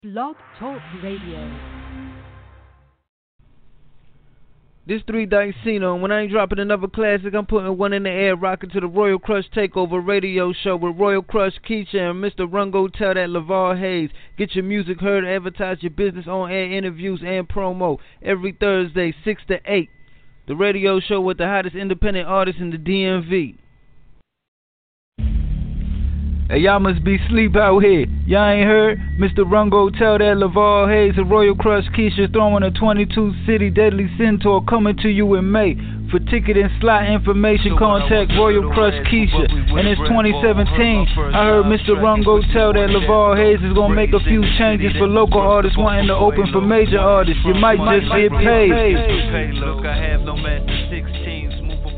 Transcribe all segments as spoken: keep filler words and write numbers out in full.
Blog Talk Radio. This three Dicino, and when I ain't dropping another classic, I'm putting one in the air, rocking to the Royal Crush Takeover radio show with Royal Crush, Keisha, and Mister Rungo. Tell that LeVar Hayes. Get your music heard, advertise your business on air, interviews, and promo every Thursday, six to eight. The radio show with the hottest independent artists in the D M V. Hey, y'all must be sleep out here. Y'all ain't heard? Mister Rungo, tell that LeVar Hayes and Royal Crush Keisha throwing a twenty-two city Deadly Centaur coming to you in May. For ticket and slot information, contact Royal Crush Keisha. And it's twenty seventeen. I heard Mister Rungo tell that LeVar Hayes is gonna make a few changes for local artists wanting to open for major artists. You might just get paid. Look, I have no master sixteens.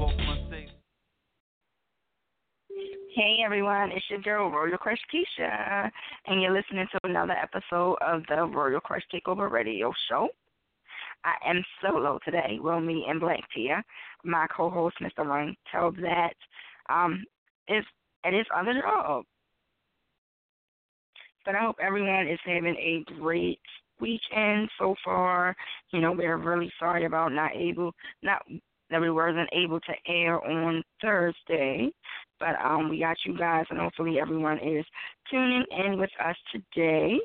Hey everyone, it's your girl Royal Crush Keisha, and you're listening to another episode of the Royal Crush Takeover radio show. I am solo today, Will Me and Black Tia. My co-host, Mister Run, tells that um, is at his other job. But I hope everyone is having a great weekend so far. You know, we're really sorry about not able, not that we wasn't able to air on Thursday. But um, we got you guys, and hopefully everyone is tuning in with us today.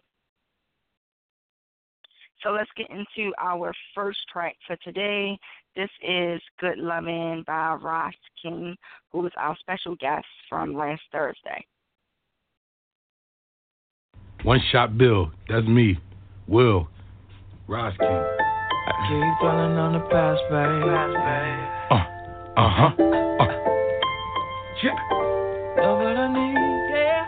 So let's get into our first track for today. This is Good Lovin' by Ross King, who was our special guest from last Thursday. One Shot Bill, that's me, Will, Ross King. I keep falling on the past, babe. Uh, uh-huh, uh. Yeah. Know what I need, yeah,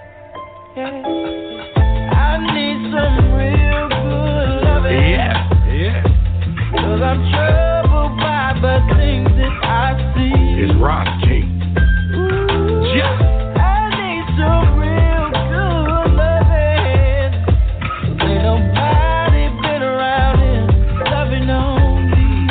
yeah. I need some real good loving. Yeah, yeah. Cause I'm troubled by the things that I see. It's Ross King. Ooh, yeah. I need some real good loving. Ain't nobody been around here loving on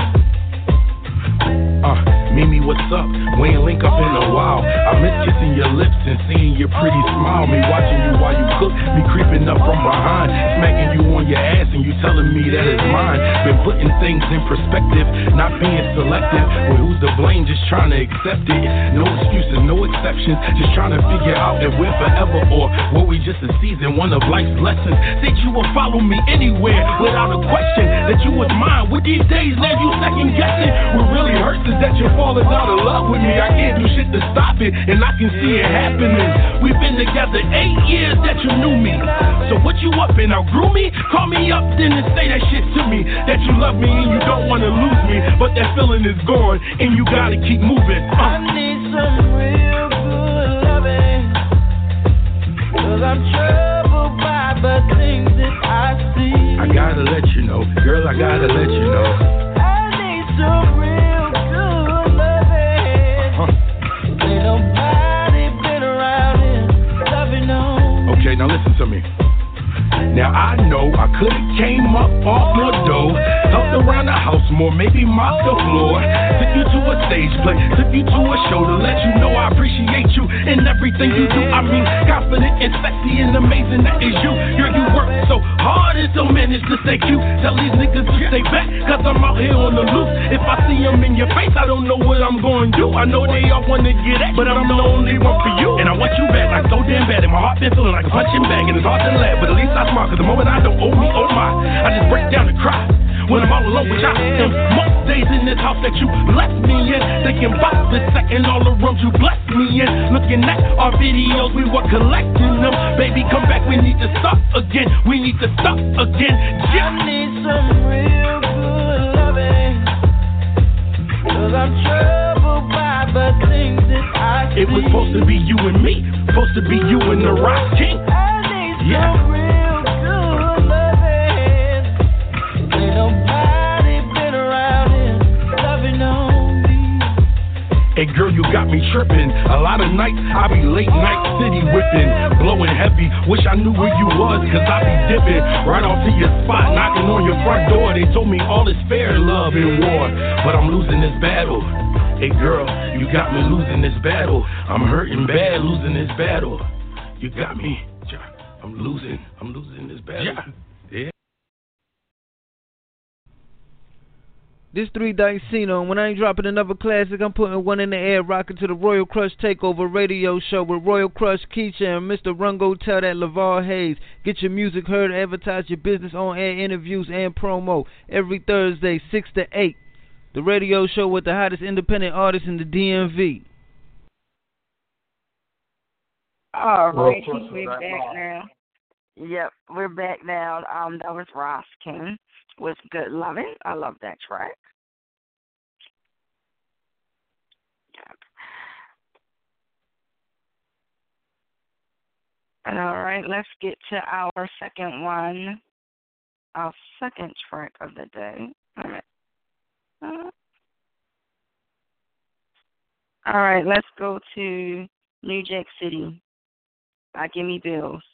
me. Uh, Mimi, what's up? We ain't link up in a while. I miss kissing your lips and seeing your pretty smile. Me watching you while you cook, me creeping up from behind, smacking you on your ass and you telling me that it's mine. Been putting things in perspective, not being selective. Well, who's to blame? Just trying to accept it. No excuses, no exceptions. Just trying to figure out if we're forever or were we just a season one of life's lessons. Said you would follow me anywhere without a question. That you was mine. With these days now you second guessing. What really hurts is that you're falling out of love with me. I can't do shit to stop it, and I can see it happening. We've been together eight years that you knew me. So what you up and outgrew me? Call me up then and say that shit to me. That you love me and you don't want to lose me. But that feeling is gone and you gotta keep moving. uh. I need some real good loving. Cause I'm troubled by the things that I see. I gotta let you know, girl, I gotta let you know. I need some real good loving. huh. Ain't nobody been around here loving on. Okay, now listen to me. Now I know I could've came up off more dough, helped around the house more, maybe mopped the floor, took you to a stage play, took you to a show to let you know I appreciate you and everything you do. I mean, confident and sexy and amazing, that is you. Girl, you work so hard and so managed to stay cute. Tell these niggas to stay back, cause I'm out here on the loose. If I see them in your face, I don't know what I'm gonna do. I know they all wanna get at, but I'm the only one for you. And I want you back like so damn bad, and my heart been feeling like a punching bag, and it's hard to laugh, but at least I smile. Cause the moment I don't owe me, oh my, I just break down and cry when I'm all alone with y'all. And most days in this house that you left me in, thinking about the second all the rooms you blessed me in. Looking at our videos, we were collecting them. Baby, come back, we need to start again. We need to start again. Yeah. I need some real good loving. Cause I'm troubled by the things that I see. It was supposed to be you and me, supposed to be you and the Ross King. I need yeah. some real Hey girl, you got me tripping. A lot of nights I be late night city whipping, blowing heavy. Wish I knew where you was, cause I be dipping right off to your spot, knocking on your front door. They told me all is fair in love and war, but I'm losing this battle. Hey girl, you got me losing this battle. I'm hurting bad losing this battle. You got me. I'm losing. I'm losing this battle. Yeah. Yeah. This three Dicino, and when I ain't dropping another classic, I'm putting one in the air, rocking to the Royal Crush Takeover radio show with Royal Crush Keisha and Mister Rungo Tell That LaVar Hayes. Get your music heard, advertise your business on air interviews and promo every Thursday, six to eight. The radio show with the hottest independent artists in the D M V. All right, we're back now. Yep, we're back now. Um, that was Ross King with Good Lovin'. I love that track. Yep. And all right, let's get to our second one, our second track of the day. All right. Uh, all right, let's go to New Jack City by Gimme Bills.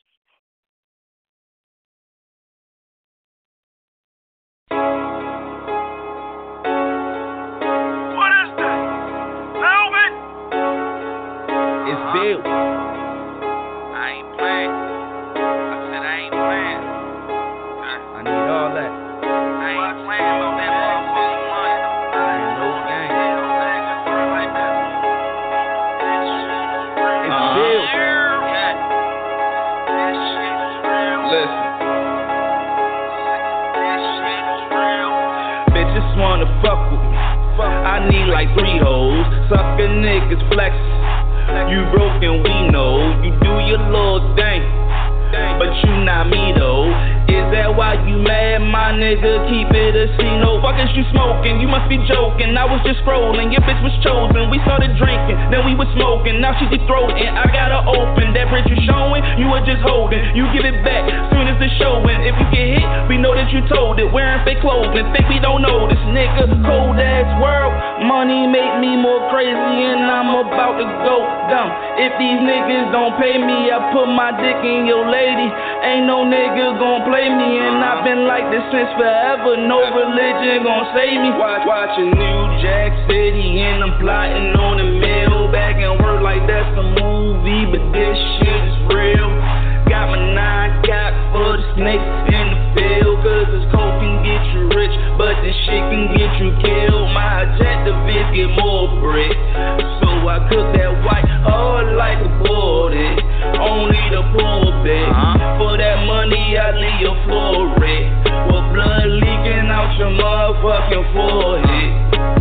What is that? Velvet? It's Bill. I ain't playing. I said I ain't playing. I need all that. I ain't playing about that motherfucking money. I ain't no gang. It's Uh-huh. Bill. Yeah. This shit is real. Listen. This shit is real. Bitches wanna fuck with me. I need like three hoes. Sucker niggas flex. You broke and we know. You do your little thing, but you not me though. Is that why you mad, my nigga? Keep it a C. No, fuck is you smoking? You must be joking. I was just scrolling. Your bitch was chosen. We started drinking, then we was smoking. Now she deep throating. I got her open. That bridge you showing, you were just holding. You give it back soon as the showing. If you get hit, we know that you told it. Wearing fake clothing, think we don't know this nigga. Cold ass world. Money make me more crazy, and I'm about to go dumb. If these niggas don't pay me, I put my dick in your lady. Ain't no nigga gon' play me, and I've been like this since forever. No religion gon' save me. Watch, watching New Jack City, and I'm plotting on the mill. Back and work like that's a movie, but this shit is real. Got my nine cocked for the snakes in the field, cause this coke can get you rich, but this shit can get you killed. My objective is get more bread, so I cook that white hard like a bullet. Only the poor bed. Uh-huh. For that money, I leave your floor red. With blood leaking out your motherfucking forehead.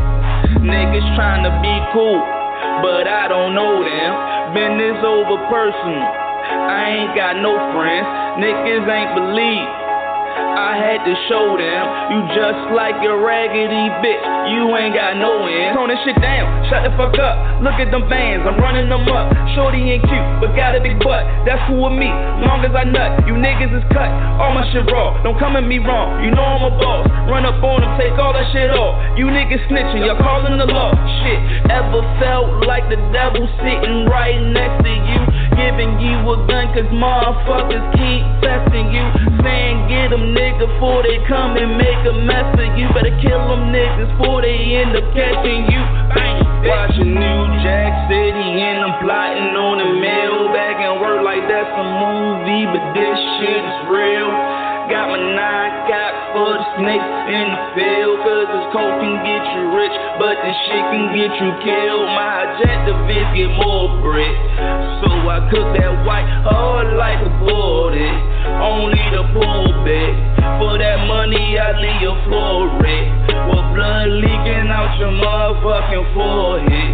Niggas tryna be cool, but I don't know them. Business over personal. I ain't got no friends. Niggas ain't believe. I had to show them, you just like your raggedy bitch, you ain't got no end. Tone this shit down, shut the fuck up, look at them bands, I'm running them up. Shorty ain't cute, but got a big butt, that's cool with me, long as I nut. You niggas is cut, all my shit raw, don't come at me wrong, you know I'm a boss. Run up on them, take all that shit off. You niggas snitching, y'all calling the law. Shit, ever felt like the devil sitting right next to you, giving you a gun cause motherfuckers keep testing you, saying get them niggas before they come and make a mess of you. Better kill them niggas before they end up catching you. Bang. Watching New Jack City and I'm plotting on the mill. Back and work like that's a movie, but this shit is real. Got my nine cocked for the snakes in the field, cause this coke can get you rich, but this shit can get you killed. My objective is get more bread, so I cook that white hard like a bullet. Only the poor beg. For that money, I leave your floor red. With blood leaking out your motherfucking forehead.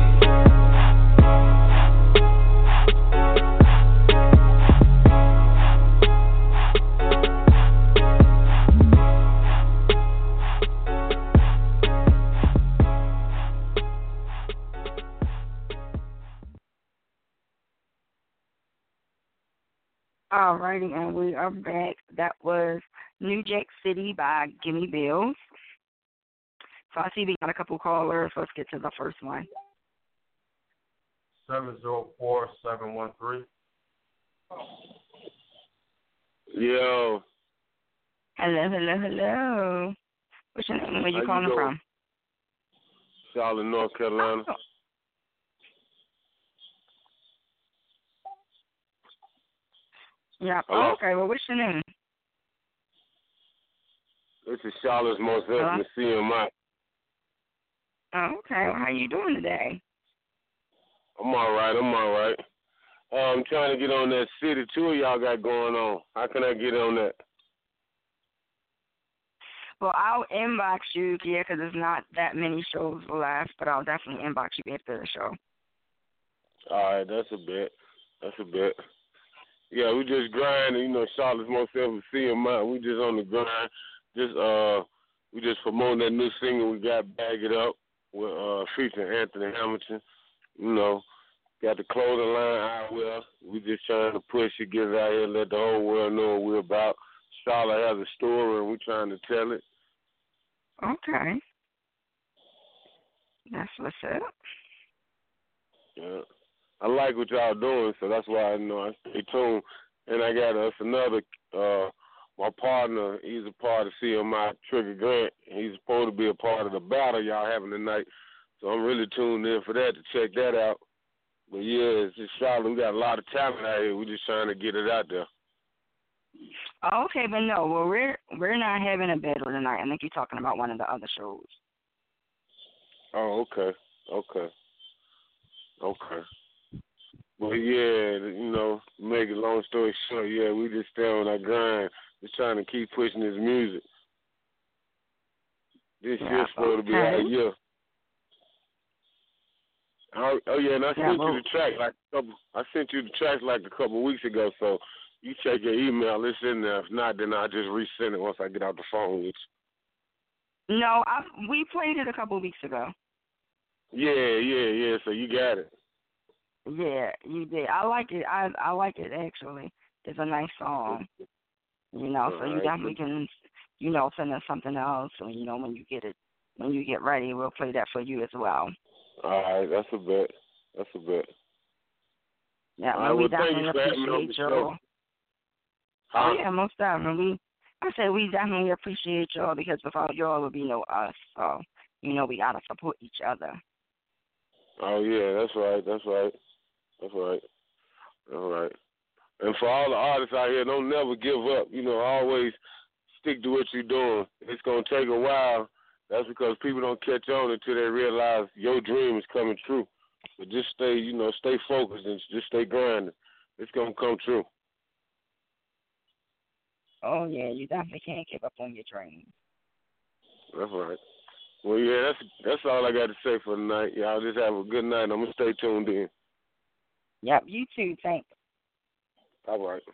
Alrighty, and we are back. That was New Jack City by Gimme Bills. So I see we got a couple callers. Let's get to the first one. seven zero four seven one three. Yo. Hello, hello, hello. What's your name? Where you How calling you from? Charlotte, North Carolina. Oh. Yeah. Hello? Oh, okay. Well, what's your name? This is Charlotte's most infamous C M I. Oh, okay. Well, how you doing today? I'm all right. I'm all right. Uh, I'm trying to get on that city tour y'all got going on. How can I get on that? Well, I'll inbox you, yeah, because there's not that many shows left, but I'll definitely inbox you after the show. All right, that's a bit. That's a bit. Yeah, we just grinding. You know, Charlotte's most infamous C M I. We just on the grind. Just uh, we just promoting that new single we got, Bag It Up, with uh, featuring Anthony Hamilton. You know, got the clothing line out there. We just trying to push it, get it out here, let the whole world know what we're about. Charlotte has a story, and we're trying to tell it. Okay. That's what's up. Yeah. I like what y'all doing, so that's why I know I stay tuned. And I got us another, uh, my partner, he's a part of C M I, Trigger Grant. He's supposed to be a part of the battle y'all having tonight. So I'm really tuned in for that to check that out. But yeah, it's just Charlotte. We got a lot of talent out here. We're just trying to get it out there. Oh, okay, but no, well, we're we're not having a battle tonight. I think you're talking about one of the other shows. Oh, okay, okay, okay. Well, yeah, you know, make it long story short, yeah, we just stay on our grind, just trying to keep pushing this music. This Yeah, year's supposed to be okay. our year. Oh, oh yeah, and I Yeah, sent well- you the track like a couple. I sent you the track like a couple of weeks ago. So you check your email. It's in there. If not, then I'll just resend it once I get out the phone with you. No, I, we played it a couple weeks ago. Yeah, yeah, yeah. So you got it. Yeah, you did. I like it. I I like it actually. It's a nice song. You know, so you Alright. definitely can, you know, send us something else. So you know, when you get it, when you get ready, we'll play that for you as well. All right, that's a bet. That's a bet. Yeah, All well, right, we well, thank definitely you for having me on appreciate the y'all. show. Oh Huh? yeah, most definitely. I said we definitely appreciate y'all because without y'all would be no us. So you know we gotta support each other. Oh yeah, that's right. That's right. That's right. All right. And for all the artists out here, don't never give up. You know, always stick to what you're doing. It's gonna take a while. That's because people don't catch on until they realize your dream is coming true. But just stay, you know, stay focused and just stay grinding. It's gonna come true. Oh yeah, you definitely can't give up on your dreams. That's right. Well, yeah, that's that's all I got to say for tonight. Y'all just have a good night. I'm gonna stay tuned in. Yep, you too. Thanks. All right.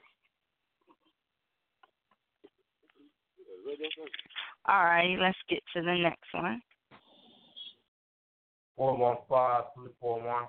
All right, let's get to the next one. four one five, three four one.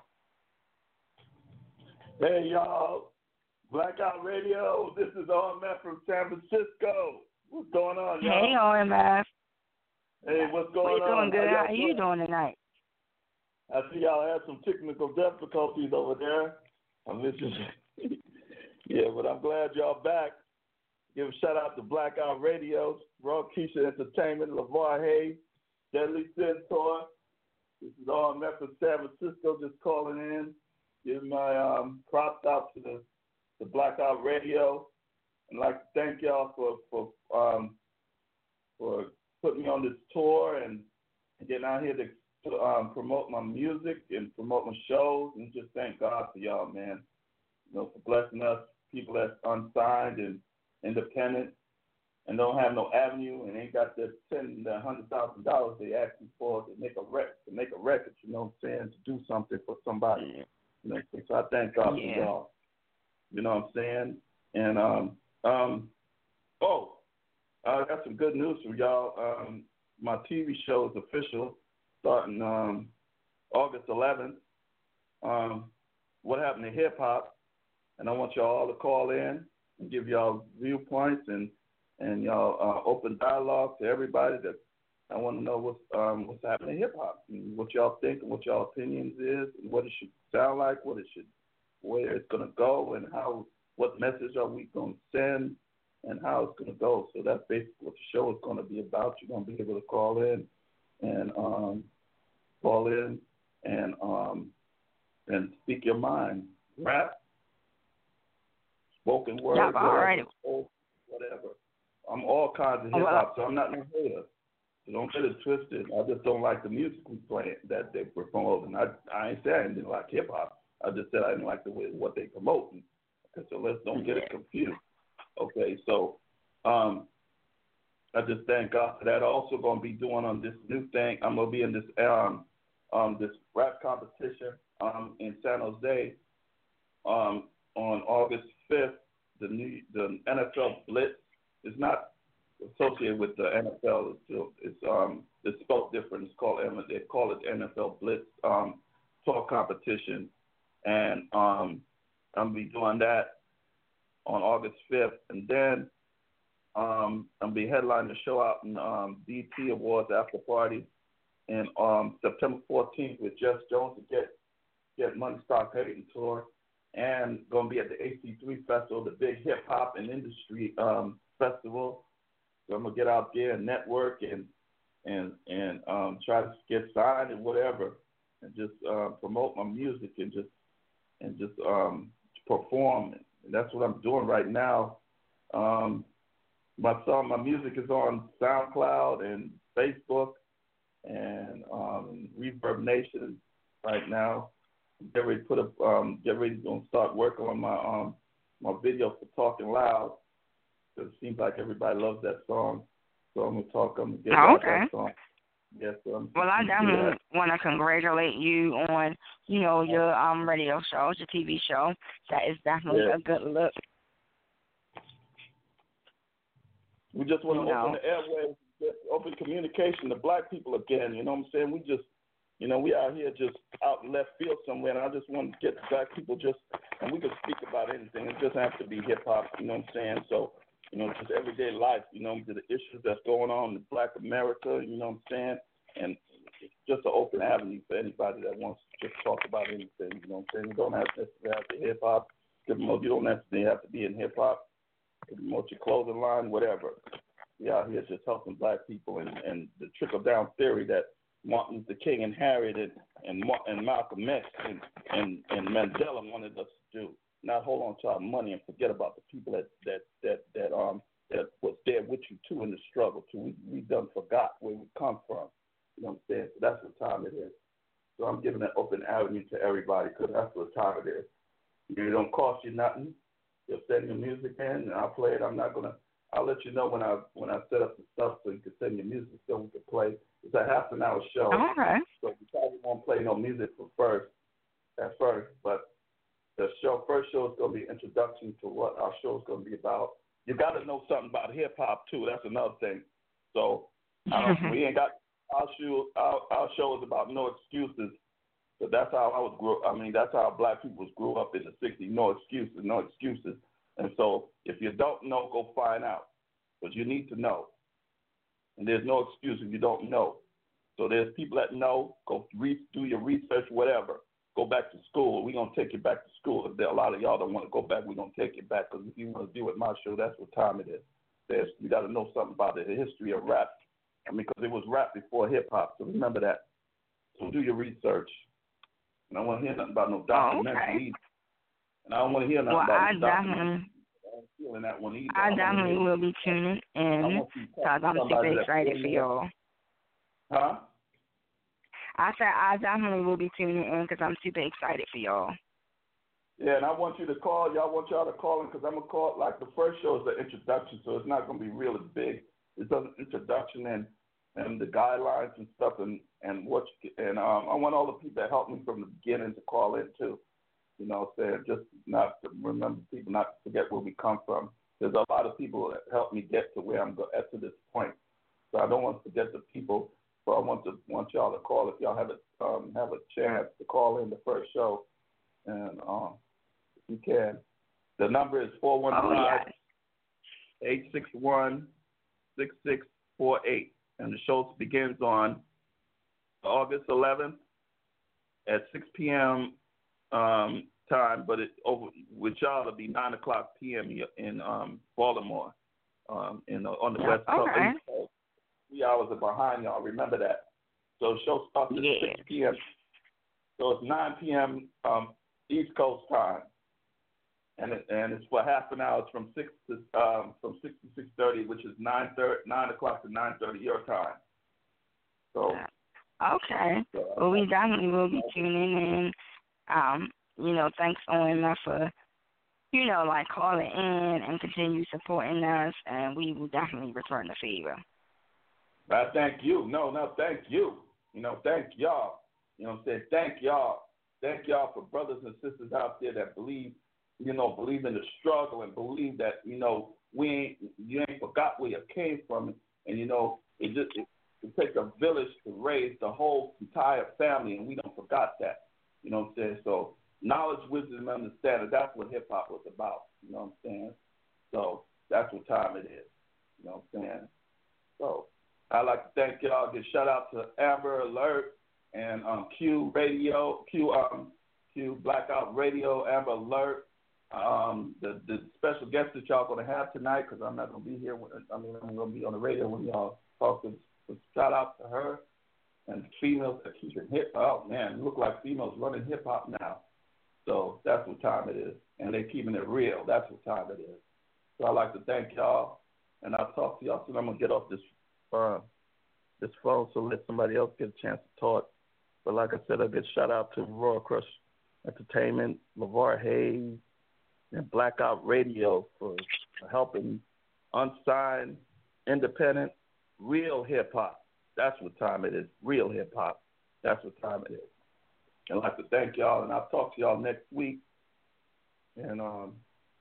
Hey, y'all. Blackout Radio. This is R M F from San Francisco. What's going on, y'all? Hey, O M F. Hey, what's What going you doing on? good? y'all How you doing tonight? I see y'all had some technical difficulties over there. I'm listening. Yeah, but I'm glad y'all back. Give a shout out to Blackout Radio, Raw Keisha Entertainment, LeVar Hayes, Deadly Centaur. This is R M F from San Francisco, just calling in. Give my um, props out to the, the Blackout Radio. I'd like to thank y'all for for um, for putting me on this tour and, and getting out here to, to um, promote my music and promote my shows, and just thank God for y'all, man. You know, for blessing us, people that's unsigned and independent and don't have no avenue and ain't got the ten, the hundred thousand dollars they asking for to make a rec, to make a record. You know what I'm saying? To do something for somebody. Yeah. You know, so I thank God Yeah. for y'all. You know what I'm saying? And um um oh, I got some good news for y'all. Um, my T V show is official, starting um August eleventh. Um, what happened to hip hop? And I want y'all all to call in and give y'all viewpoints and and y'all uh, open dialogue to everybody. That I want to know what's um, what's happening in hip hop, and what y'all think, and what y'all opinions is, and what it should sound like, what it should, where it's gonna go, and how, what message are we gonna send, and how it's gonna go. So that's basically what the show is gonna be about. You're gonna be able to call in and um, call in and um, and speak your mind. Rap, spoken word, Yeah, whatever, all right. whatever. I'm all kinds of hip hop, so I'm not no hater. So don't get it twisted. I just don't like the music we play that they were promoting. I I ain't saying I didn't like hip hop. I just said I didn't like the way what they promoting. Okay, so let's don't get it confused. Okay, so um, I just thank God for that. Also going to be doing on this new thing. I'm gonna be in this um um this rap competition um in San Jose um on August fifth. The new the N F L Blitz is not associated with the N F L. It's, it's um it's spelled different. It's called they call it N F L Blitz um talk competition, and um I'm gonna be doing that on August fifth, and then um I'm gonna be headlining the show out in um B T Awards after party, and um September fourteenth with Jess Jones to get get Money Stock Hating tour, and gonna be at the A C three Festival, the big hip hop and industry um festival. So I'm gonna get out there and network and and and um, try to get signed and whatever, and just uh, promote my music and just and just um, perform. And that's what I'm doing right now. Um, my song, my music is on SoundCloud and Facebook and um, Reverb Nation right now. Get ready to put up. Um, get ready to start working on my um, my video for Talking Loud. It seems like everybody loves that song, so I'm gonna talk. I'm gonna get Oh, about okay. that song. Yes, um, Well, I definitely yeah. want to congratulate you on, you know, your um radio show, your T V show. That is definitely Yeah. a good look. We just want to You know. open the airways, just open communication to black people again. You know what I'm saying? We just, you know, we out here just out in left field somewhere, and I just want to get black people just, and we can speak about anything. It doesn't have to be hip hop. You know what I'm saying? So. You know, just everyday life, you know, the issues that's going on in Black America, you know what I'm saying? And it's just an open avenue for anybody that wants to just talk about anything, you know what I'm saying? You don't have to have to hip hop. You don't necessarily have to be in hip hop. You can promote your clothing line, whatever. We out here just helping black people, and, and the trickle down theory that Martin Luther King and Harriet and and, and Malcolm X and, and, and Mandela wanted us to do. Not hold on to our money and forget about the people that that that that um that was there with you too in the struggle too. We we done forgot where we come from. You know what I'm saying? So that's what time it is. So I'm giving an open avenue to everybody because that's what time it is. It don't cost you nothing. You'll send your music in and I'll play it. I'm not gonna. I'll let you know when I when I set up the stuff so you can send your music so we can play. It's a half an hour show. Okay. So we probably won't play no music for first at first, but. The show, first show is going to be an introduction to what our show is going to be about. You got to know something about hip hop too. That's another thing. So I don't, we ain't got our show. Our, our show is about no excuses. So that's how I was grew. I mean, that's how black people grew up in the sixties. No excuses, no excuses. And so if you don't know, go find out. But you need to know. And there's no excuse if you don't know. So there's people that know. Go re- do your research, whatever. Go back to school. We're going to take you back to school. If there are a lot of y'all don't want to go back, we're going to take you back because if you want to do with my show, that's what time it is. There's, you got to know something about it, the history of rap. I mean, because it was rap before hip-hop, so remember that. So do your research. And I don't want to hear nothing about no documentary Oh, okay. either. And I don't want to hear nothing Well, about I no definitely, documentary. I don't feel in that one either. I I definitely wanna will be tuning I in want you to talk because to I'm somebody super that excited really for knows. y'all. Huh? I said I definitely will be tuning in because I'm super excited for y'all. Yeah, and I want you to call. Y'all want y'all to call in because I'm going to call it like the first show is the introduction, so it's not going to be really big. It's an introduction and and the guidelines and stuff and, and what you, and um, I want all the people that helped me from the beginning to call in too. You know what I'm saying? Just not to remember people, not to forget where we come from. There's a lot of people that helped me get to where I'm go- at to this point. So I don't want to forget the people. So I want to want y'all to call if y'all have a um, have a chance to call in the first show, and um, if you can, the number is four one five, eight six one, six six four eight, and the show begins on August eleventh at six p.m. Um, time, but it over with y'all it'll be nine o'clock p.m. in um, Baltimore, um, in the, on the west coast. Okay. Three hours are behind y'all. Remember that. So the show starts at Yeah. six p.m. So it's nine p.m. Um, East Coast time, and it, and it's for half an hour. It's from six to um, from six to six thirty, which is nine thirty, nine o'clock to nine thirty your time. So. Okay. Well, we definitely will be tuning in. Um, you know, thanks O M F for, you know, like calling in and continue supporting us, and we will definitely return the favor. I thank you. No, no, thank you. You know, thank y'all. You know what I'm saying? Thank y'all. Thank y'all for brothers and sisters out there that believe, you know, believe in the struggle and believe that, you know, we ain't, you ain't forgot where you came from. And, you know, it just, it, it takes a village to raise the whole entire family, and we don't forgot that. You know what I'm saying? So knowledge, wisdom, and understanding, that's what hip-hop was about. You know what I'm saying? So that's what time it is. You know what I'm saying? So I'd like to thank y'all. Give shout out to Amber Alert and um, Q Radio, Q um, Q Blackout Radio, Amber Alert. Um, the, the special guest that y'all going to have tonight, because I'm not going to be here. When, I mean, I'm going to be on the radio when y'all talk to. So shout out to her and females that keep it hip. Oh man, it look like females running hip hop now. So that's what time it is, and they keeping it real. That's what time it is. So I'd like to thank y'all, and I'll talk to y'all soon. I'm gonna get off this uh, this phone so let somebody else get a chance to talk. But like I said, I'll get shout out to Royal Crush Entertainment, LeVar Hayes, and Blackout Radio for helping unsigned, independent, real hip-hop. That's what time it is. Real hip-hop. That's what time it is. And I'd like to thank y'all, and I'll talk to y'all next week. And um,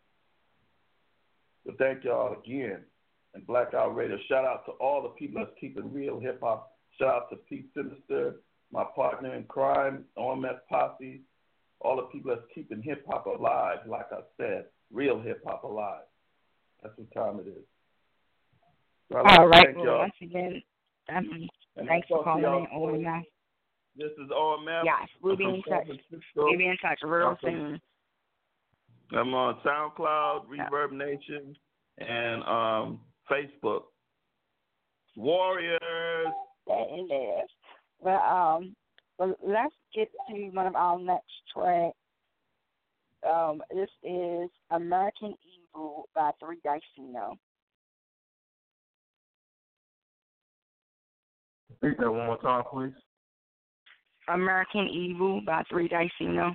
so thank y'all again. And Blackout Radio, shout out to all the people that's keeping real hip-hop. Shout out to Pete Sinister, my partner in crime, O M F Posse, all the people that's keeping hip-hop alive, like I said, real hip-hop alive. That's what time it is. So all right, well, once again, um, thanks for calling in, O M F. This is O M F. Yes, we'll be in touch. We'll be in touch real soon. I'm on SoundCloud, Reverb Nation, and um, Facebook. Warriors. It is. Well, um, well, let's get to one of our next tracks. Um, this is American Evil by Three Dicino. Repeat that one more time, please. American Evil by Three Dicino.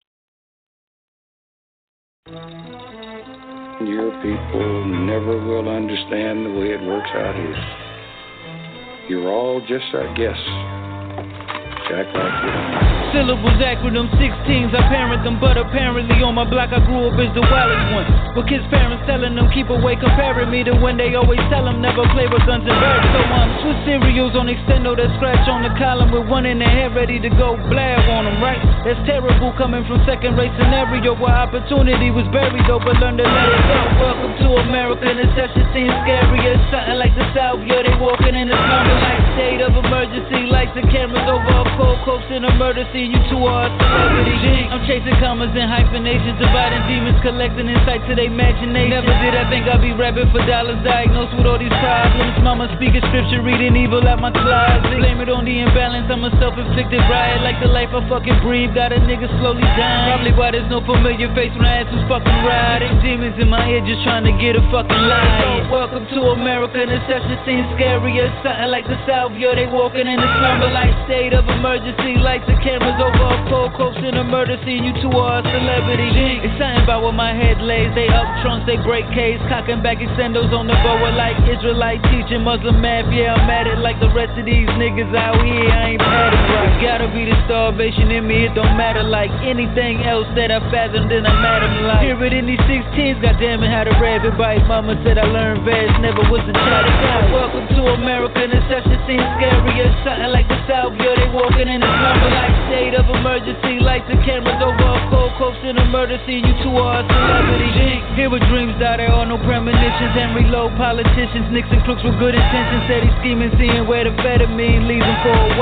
Your people never will understand the way it works out here. You're all just our guests. Jack like you. Syllables, acronyms, sixteens, I parent them, but apparently on my block I grew up as the wildest one. With kids' parents telling them keep away, comparing me to when they always tell them never play with guns and birds. So I'm um, Swiss cereals on extendo that scratch on the column with one in their head ready to go blab on them, right? That's terrible coming from second rate scenario where opportunity was buried though, but learn to let it go. Welcome to America, and that shit seems scary. It's something like the South, yeah, they walking in the slumber like state of emergency, lights and cameras over a cold coast in a murder scene. You two are a celebrity. I'm chasing commas and hyphenations, dividing demons, collecting insight to their imagination. Never did I think I'd be rapping for dollars, diagnosed with all these problems. Mama speaking scripture, reading evil at my closet. Blame it on the imbalance, I'm a self-inflicted riot. Like the life I fucking breathe, got a nigga slowly dying. Probably why there's no familiar face when I ask who's fucking riding. Demons in my ear just trying to get a fucking lie. Welcome to America, and the session seems scary. It's something like the South, yo, they walking in the slumber like state of emergency, lights and cameras over a cold coast in a murder scene. You two are a celebrity. It's something about what my head lays. They up trunks, they break case, cocking back extendos on the boa like Israelite teaching Muslim math. Yeah, I'm at it like the rest of these niggas out here. I ain't had it right. Gotta be the starvation in me. It don't matter like anything else that I fathomed in a madam life. Hear it in these sixteens. Goddamn it, how the rabbit bite. Mama said I learned fast, never was a child of God. Welcome to America, and the session seems scary. It's something like the South, yo, they walking in the slumber like state of emergency, lights and cameras over a cold coast in a murder scene. You two are a celebrity. Here with dreams die, there are no premonitions. Henry Lowe, politicians, Nixon crooks with good intentions. Steady scheming, seeing where the fed mean leaves them for a while.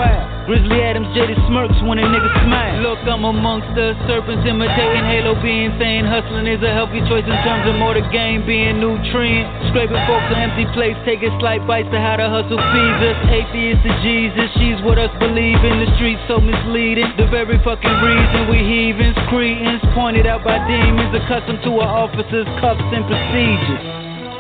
Grizzly Adams jaded smirks when a nigga smile. Look, I'm amongst the serpents imitating Halo being saying hustling is a healthy choice in terms of more the game being nutrient. Scraping folks on empty plates, taking slight bites to how the hustle feeds us. Atheist to Jesus, she's what us believe in. The streets so misleading. The very fucking reason we heathens, cretins, pointed out by demons, accustomed to our officers' cuffs and procedures.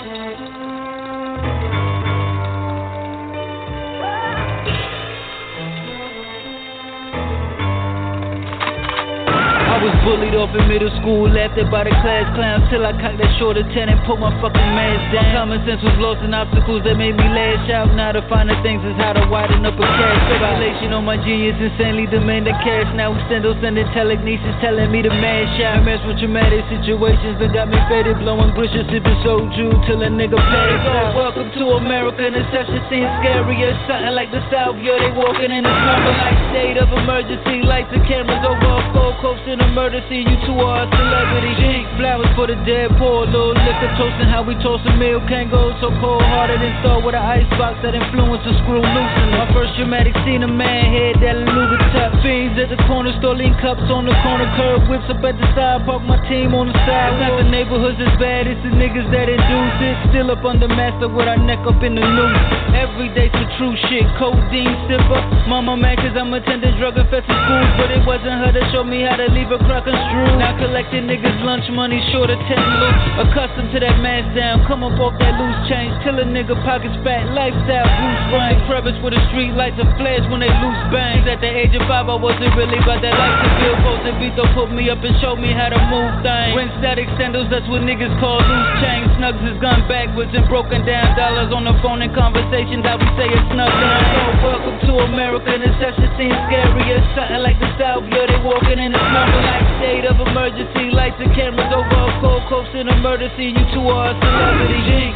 I was bullied off in middle school, laughed at by the class clowns till I cocked that short ten and pulled my fucking mask down. Common sense was lost in obstacles that made me lash out. Now the finer things is how to widen up a cash. Speculation on my genius, insanely demanding cash. Now extendo sending telekinesis telling me to mash out. I mess with traumatic situations that got me faded, blowing bushes, sipping soju till a nigga passed out. Welcome to America, and exception seems scarier. Something like the South, yo, they walking in a slumber like state of emergency. Lights and cameras over a Gold Coast in a murder scene, you two are a celebrity. Drink flowers for the dead poor, little liquor toasting how we toast a meal. Can't go so cold-hearted and start with an icebox that influence a screw loosening. My first dramatic scene, a man head that Luga top. Fiends at the corner store, lean cups on the corner curb. Whips up at the side, park my team on the side. Not the neighborhoods as bad, it's the niggas that induce it. Still up under master with our neck up in the noose. Every day some true shit, codeine sipper. Mama mad cause I'm attending drug-infested schools, but it wasn't her that showed me how to leave a crack construed. Now collecting niggas lunch money short of ten loops. Accustomed to that mask down, come up off that loose change till a nigga pockets fat. Lifestyle goose brain, crevice with the street lights and flares when they loose bangs. At the age of five I wasn't really about that life to feel. Folks and Vito put me up and showed me how to move things. When static sandals, that's what niggas call loose change. Snugs is gone backwards and broken down dollars on the phone and conversations how we say it snug down. So welcome to America, and the session seems scarier. Something like the South, yo, they walking in a slumber like state of emergency. Lights and cameras over a Gold Coast in a murder scene. You two are a celebrity. Jinx.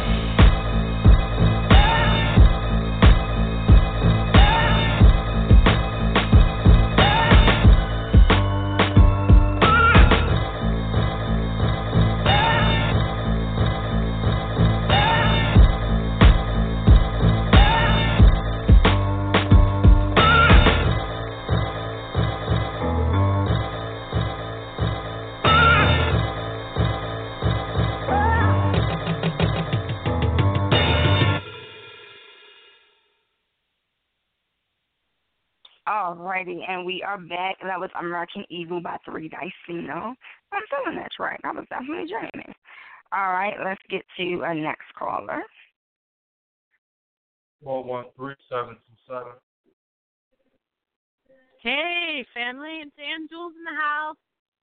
Alrighty, and we are back. That was American Eagle by Three Dicino. I'm feeling that track. I was definitely jamming. All right, let's get to our next caller. Four one three seven two seven. Hey, family, it's Ann Jules in the house.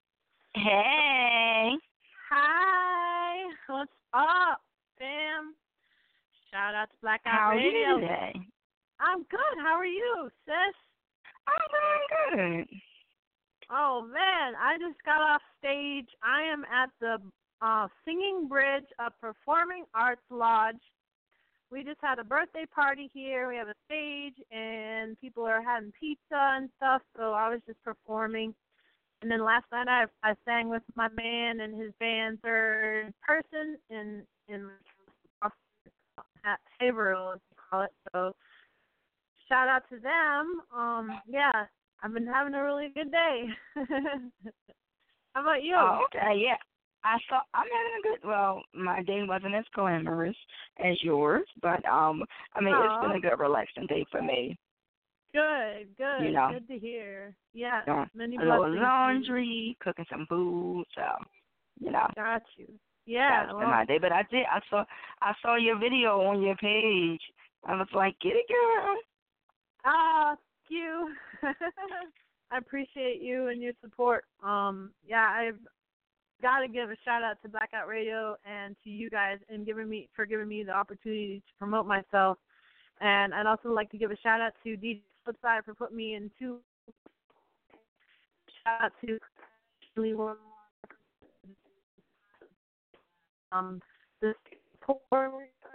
Hey. Hi. What's up, fam? Shout out to Blackout How Radio. are you today? I'm good. How are you, sis? I'm doing good. Oh, man, I just got off stage. I am at the uh, Singing Bridge, a performing arts lodge. We just had a birthday party here. We have a stage, and people are having pizza and stuff, so I was just performing. And then last night I I sang with my man and his band third person in, in at Haverhill, as you call it, so shout out to them. Um, yeah, I've been having a really good day. How about you? Oh, okay, yeah. I saw. I'm having a good. Well, my day wasn't as glamorous as yours, but um, I mean, Aww. It's been a good, relaxing day for me. Good, good, you know, good to hear. Yeah, doing many a little blessings. laundry, cooking some food, so you know. Got you. Yeah, that's well, been my day. But I did. I saw. I saw your video on your page. I was like, get it, girl. Ah, thank you. I appreciate you and your support. Um, yeah, I've got to give a shout out to Blackout Radio and to you guys and giving me for giving me the opportunity to promote myself. And I'd also like to give a shout out to D J Flipside for putting me in two. Shout out to um this poor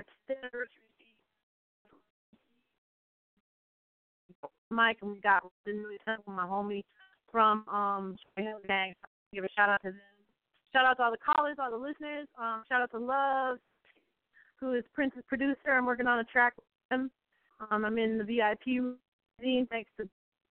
Mike, and we got Newly Temple, my homie from um Gang. Give a shout out to them. Shout out to all the callers, all the listeners. Um, shout out to Love, who is Prince's producer. I'm working on a track with him. Um, I'm in the V I P routine thanks to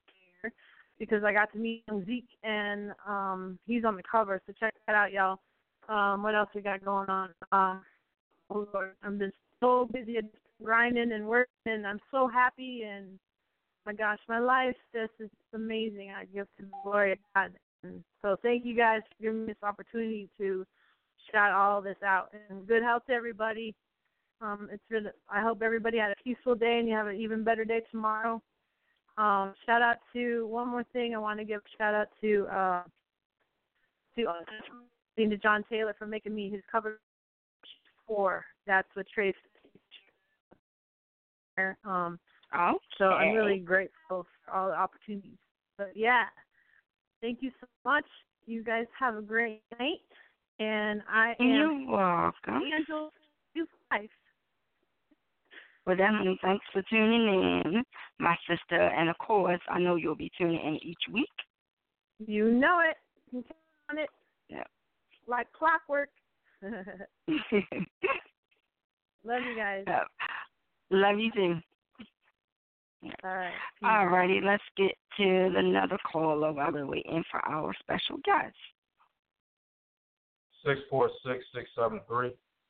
because I got to meet Zeke, and um, he's on the cover, so check that out, y'all. Um, what else we got going on? Um, oh Lord, I'm just so busy grinding and working, and I'm so happy, and my gosh, my life just is amazing. I give to the glory of God. And so thank you guys for giving me this opportunity to shout all this out. And good health to everybody. Um, it's been, I hope everybody had a peaceful day and you have an even better day tomorrow. Um, shout out to, one more thing, I want to give a shout out to uh, to, uh, to John Taylor for making me his cover for That's What Trace. Um, okay. So I'm really grateful for all the opportunities. But yeah, thank you so much. You guys have a great night. And I am You're welcome. Angel Life. Well, definitely thanks for tuning in, my sister. And, of course, I know you'll be tuning in each week. You know it. You can count on it. Yep. Like clockwork. Love you guys. Yep. Love you, too. All right. All righty, let's get to another caller while we're waiting for our special guest. six four six, six seven three.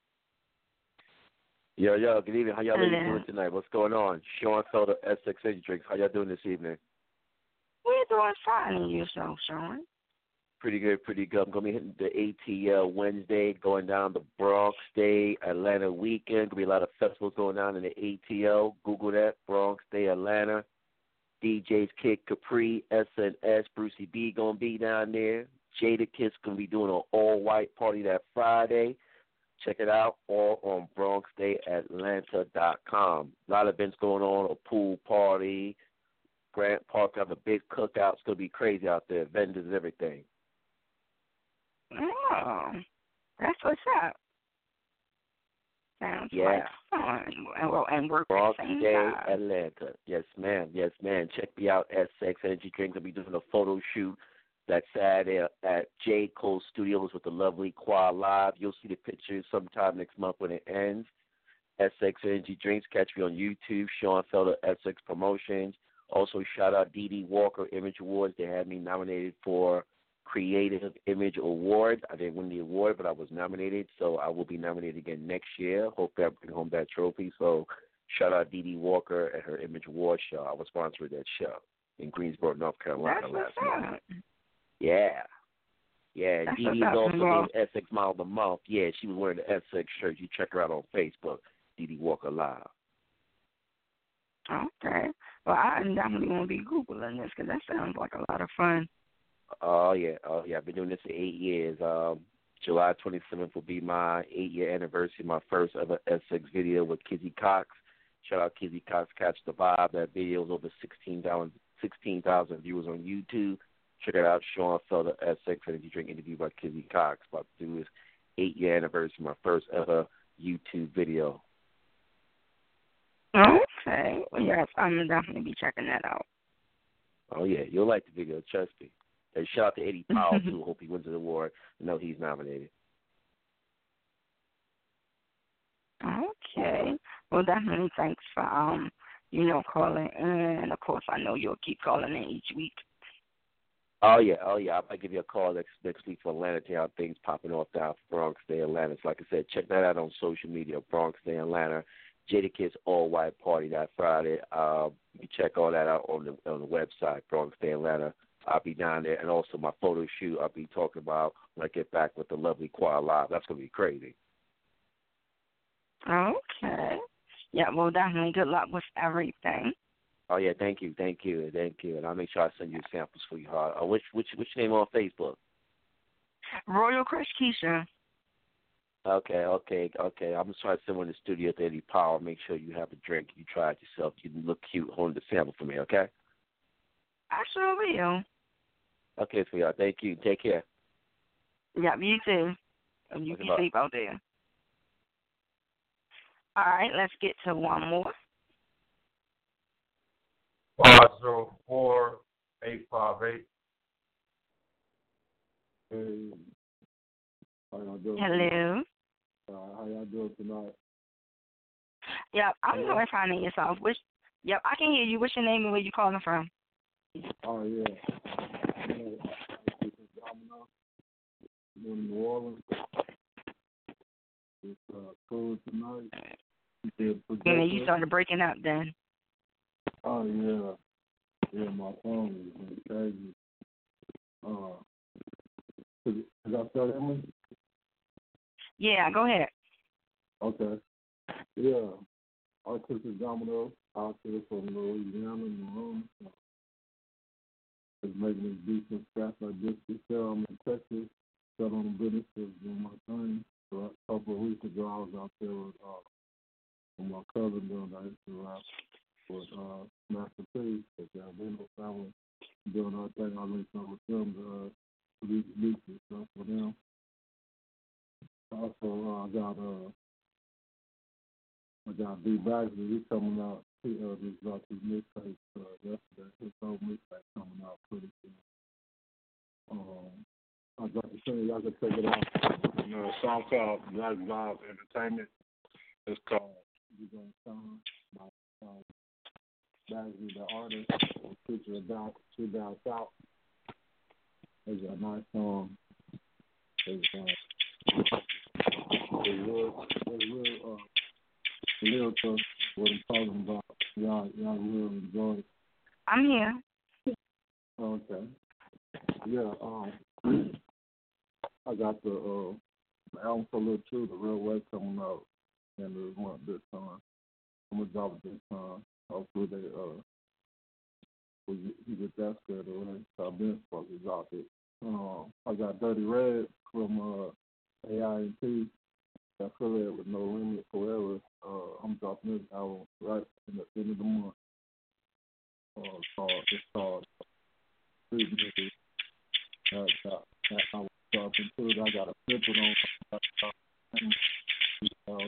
Yo, yo, good evening. How y'all ladies Hello. doing tonight? What's going on? Sean Felder, Essex Energy Drinks. How y'all doing this evening? We're doing fine in yourself, Sean. Pretty good, pretty good. I'm going to be hitting the A T L Wednesday, going down the Bronx Day, Atlanta weekend. Going to be a lot of festivals going on in the A T L. Google that, Bronx Day, Atlanta. D Js Kid Capri, S N S, Brucey B going to be down there. Jada Kiss going to be doing an all-white party that Friday. Check it out, all on Bronx Day Atlanta dot com. A lot of events going on, a pool party. Grant Park have a big cookout. It's going to be crazy out there, vendors and everything. Oh, that's what's up. Sounds Yeah. like fun. And, well, and work Bronx at the same Day time. Atlanta. Yes, ma'am. Yes, ma'am. Check me out, S X Energy Drinks. I'll be doing a photo shoot that Saturday at J. Cole Studios with the lovely Quad Live. You'll see the pictures sometime next month when it ends. S X Energy Drinks. Catch me on YouTube, Sean Felder, S X Promotions. Also, shout out D D Walker Image Awards. They had me nominated for Creative Image Award. I didn't win the award, but I was nominated, so I will be nominated again next year. Hope I bring home that trophy. So, shout out D D Walker and her Image Award show. I was sponsoring that show in Greensboro, North Carolina That's last what's month. up. Yeah. Yeah, That's Dee Dee is what's up, also Jamal. named Essex Model of the Month. Yeah, she was wearing the Essex shirt. You check her out on Facebook, Dee Dee Walker Live. Okay. Well, I definitely want to be Googling this because that sounds like a lot of fun. Oh, yeah. Oh, yeah. I've been doing this for eight years. Um, July twenty-seventh will be my eight-year anniversary, my first ever Essex video with Kizzy Cox. Shout out Kizzy Cox, Catch the Vibe. That video is over sixteen thousand viewers on YouTube. Check it out, Sean Felder, Essex Energy Drink interview by Kizzy Cox. About to do his eight-year anniversary, my first ever YouTube video. Okay. Well, yes, I'm going to definitely be checking that out. Oh, yeah. You'll like the video, trust me. And shout out to Eddie Powell, too. Hope he wins the award. I know he's nominated. Okay. Well, definitely thanks for, um, you know, calling in. And, of course, I know you'll keep calling in each week. Oh, yeah. Oh, yeah. I'll give you a call next next week for Atlanta to how things popping off down for Bronx Day, Atlanta. So like I said, check that out on social media, Bronx Day, Atlanta. Jada Kiss All White Party that Friday. Um, you can check all that out on the on the website, Bronx Day, Atlanta. I'll be down there. And also my photo shoot I'll be talking about when I get back with the lovely Quad Live. That's going to be crazy. Okay. Yeah, well, definitely good luck with everything. Oh, yeah, thank you, thank you, thank you. And I'll make sure I send you samples for you, hard. Uh, which, which, which name on Facebook? Royal Crush Keisha. Okay, okay, okay. I'm just trying to send one to the studio at Eddie Power. Make sure you have a drink. You try it yourself. You look cute. Hold the sample for me, okay? I sure will. Okay, sweetheart. Thank you. Take care. Yeah, you too. And you Okay, can bye. sleep out there. All right, let's get to one more. Five zero four eight five eight. Hey, how y'all doing? Hello. Uh, how y'all doing tonight? Yep, I'm Hello? notifying yourself. Which, yep, I can hear you. What's your name and where you calling from? Oh yeah. You know, Domino in New Orleans. It's uh, cool tonight. Yeah, you started breaking up then. Oh yeah. Yeah, my phone has been crazy. Uh, is, is that still Emily? Yeah, go ahead. Okay. Yeah. Artistic Domino out there from Louisiana, New Orleans. Is making this decent stuff like this. You sell them in Texas, sell on the business, doing my thing. So a couple of weeks ago, I was out there with, uh, with my cousin doing the history rap with uh, Master P, with the Albino family, doing our thing. I linked up with them to uh, produce beats and stuff for them. Also, uh, I got uh, I got D Baxter. He's coming out. He uh, just dropped his mixtape uh, yesterday. His whole mixtape coming out pretty soon. Um, I got to send y'all can check it out. You know, a song called Black Vibe Entertainment. It's called "You Gonna Sound" by uh, Baxter, the artist. It's featuring about two down south. It's a nice song. It's uh, it's real, it's real. Uh, lyrical, what I'm talking about. Y'all, y'all will enjoy it. I'm here. Okay. Yeah, um, I got the, uh, the album for Little True, The Real Way, coming out in the month this time. I'm going to drop it this time. Hopefully they, uh, we get, get that scared away. So I've been supposed to drop it. Um, I got Dirty Red from uh, A I N T. Affiliate with No Limit Forever. Uh, I'm dropping this album right in the end of the month. Uh, it's called, it's called Street Niggas. That, that, that I was dropping too. I got a snippet on uh,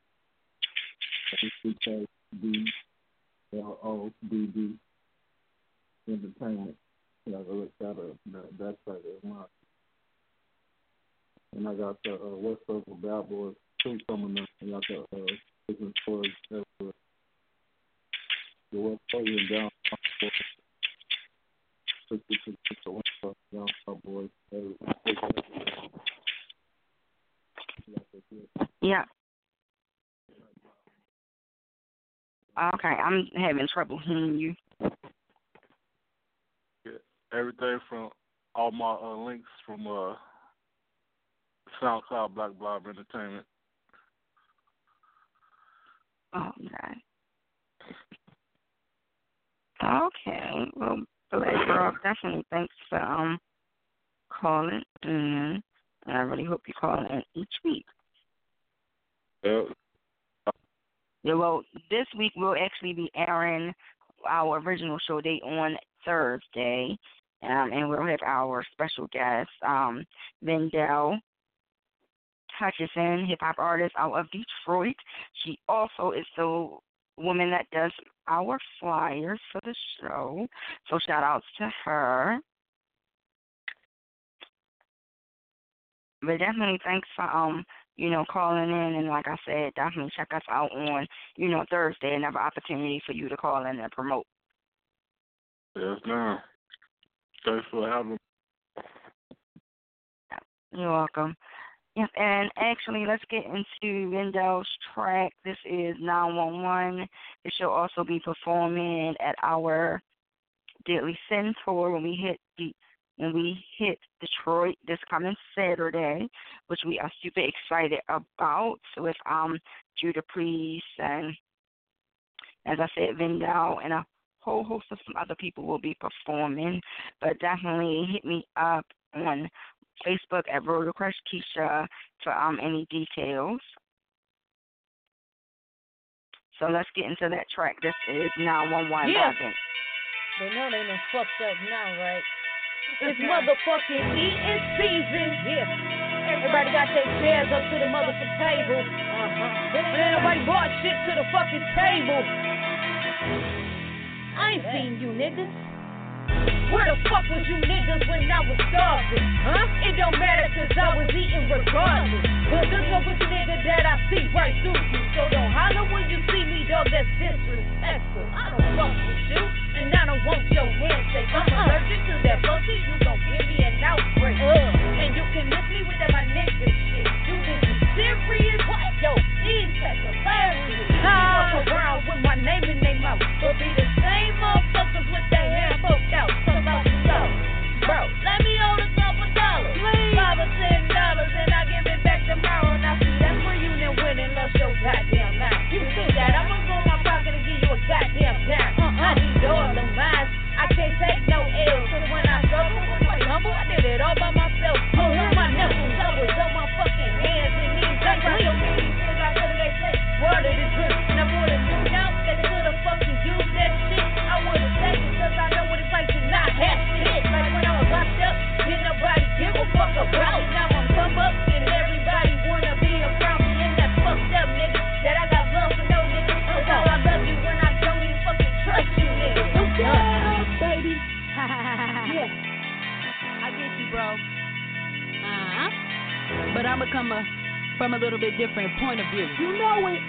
C K D L O B D Entertainment. Yeah, I look that up. That, that's right there. Mine. And I got the uh, West Coast Bad Boys two coming up. And I got the uh, business tours everywhere. The West Coast and down the West Coast down South Boys. Yeah. Okay, I'm having trouble hearing you. Yeah, everything from all my uh, links from uh. SoundCloud, Black Blob Entertainment. Okay. Okay. Well, Black Rock, definitely thanks for um calling in. I really hope you call in each week. Yeah. Yeah. Well, this week we'll actually be airing our original show date on Thursday, um, and we'll have our special guest, um, Vendel Hutchison, hip-hop artist out of Detroit. She also is the woman that does our flyers for the show, so shout-outs to her. But definitely thanks for, um, you know, calling in, and like I said, definitely check us out on, you know, Thursday, another opportunity for you to call in and promote. Yes, ma'am. Thanks for having me. You're welcome. Yes, and actually, let's get into Vendel's track. This is nine one one. It shall also be performing at our Deadly Sin tour when we hit the when we hit Detroit this coming Saturday, which we are super excited about with um Judah Priest and, as I said, Vendel and a whole host of some other people will be performing. But definitely hit me up on Facebook at Royal Crush Keisha for um any details. So let's get into that track. This is nine one one. Yeah. They know they done fucked up now, right? It's motherfucking eating season. Yeah. Everybody got their chairs up to the motherfucking table. Uh-huh. But ain't nobody brought shit to the fucking table. I ain't seen you niggas. Where the fuck was you niggas when I was starving? Huh? It don't matter cause I was eating regardless. But this one was a nigga that I see right through you. So don't holler when you see me, dog, that's disrespectful. I don't fuck with you, and I don't want your handshake. bro. Uh-huh. But I'ma come a, from a little bit different point of view. You know it.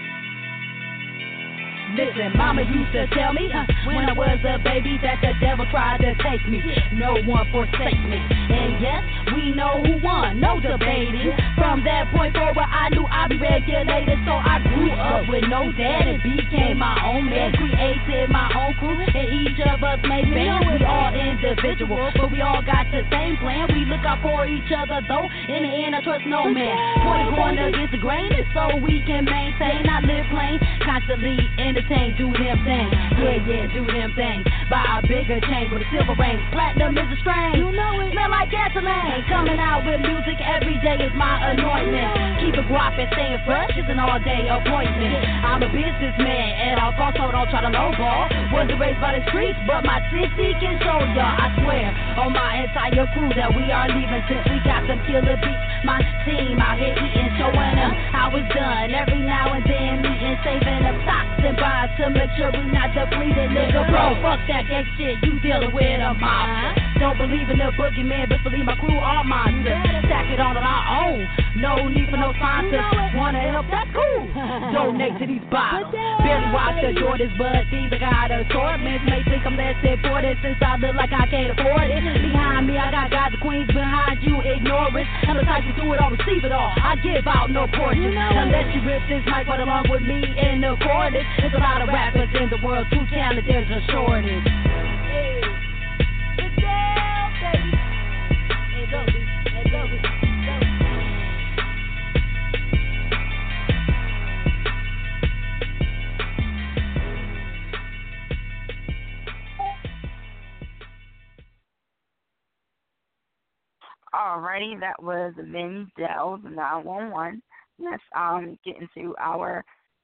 Listen, mama used to tell me uh, when I was a baby that the devil tried to take me. No one forsake me. And yes, we know who won, no debating. From that point forward, I knew I'd be regulated. So I grew up with no dad and became my own man. Created my own crew, and each of us made bands. We all individual, but we all got the same plan. We look out for each other, though. In the end, I trust no man. Point going against the grain is so we can maintain. I live plain, constantly entertain, do them things. Yeah, yeah, do them things. Buy a bigger chain with a silver ring. Platinum is a strain. You know it. Smell like gasoline. Coming out with music every day is my anointment. Keep it guap and staying fresh is an all-day appointment. I'm a businessman and I'll also don't try to lowball. Wasn't raised by the streets, but my city can show y'all. I swear on my entire crew that we are leaving since we got some killer beats. My team out here eating, showing them how it's done. Every now and then meeting, saving up stocks and bonds to make sure we not depleted, nigga. Bro, fuck that gang shit, you dealing with a mob. Don't believe in the boogeyman, but believe my crew are monsters. Stack it on our own, no need for no sponsors. Wanna help, that's cool. Donate to these bottles. Barely watch the Jordans, but these I got assortments. May think I'm less important since I look like I can't afford it. Behind me, I got guys and queens. Behind you, ignore it. I'm the type to do it all, receive it all. I give out no portion. Unless you rip this mic right along with me in the chorus. There's a lot of rappers in the world, too talented, there's a shortage. Hey, sit down, baby. Hey, Dobie, hey, Dobie, Dobie. Alrighty, that was Vendel, the nine one one. Let's um get into our,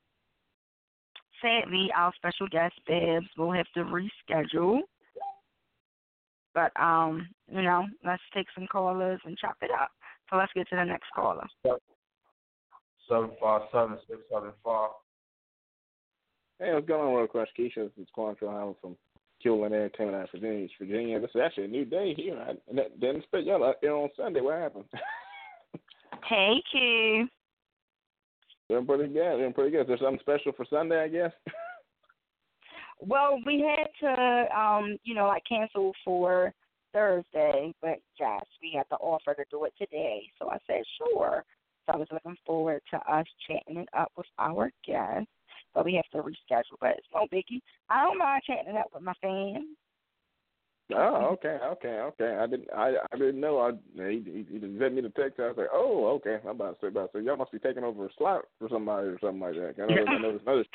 sadly, our special guest, Babs, will have to reschedule. But, um, you know, let's take some callers and chop it up. So let's get to the next caller. seven five seven, six seven five. Hey, what's going on, Royal Crush Keisha? This is Quantrill Howard from Q L N Entertainment out of Virginia, Virginia. This is actually a new day here. I didn't expect y'all out here on Sunday. What happened? Hey, Q. Doing pretty good. Doing pretty good. Is there something special for Sunday, I guess? Well, we had to, um, you know, like cancel for Thursday, but yes, we had the offer to do it today. So I said, sure. So I was looking forward to us chatting it up with our guests, but we have to reschedule. But it's no biggie. I don't mind chatting it up with my fans. Oh, okay, okay, okay. I didn't, I, I didn't know. I he, he, he sent me the text. I was like, oh, okay. I'm about to say, about to say, y'all must be taking over a slot for somebody or something like that. I know, I know there's another.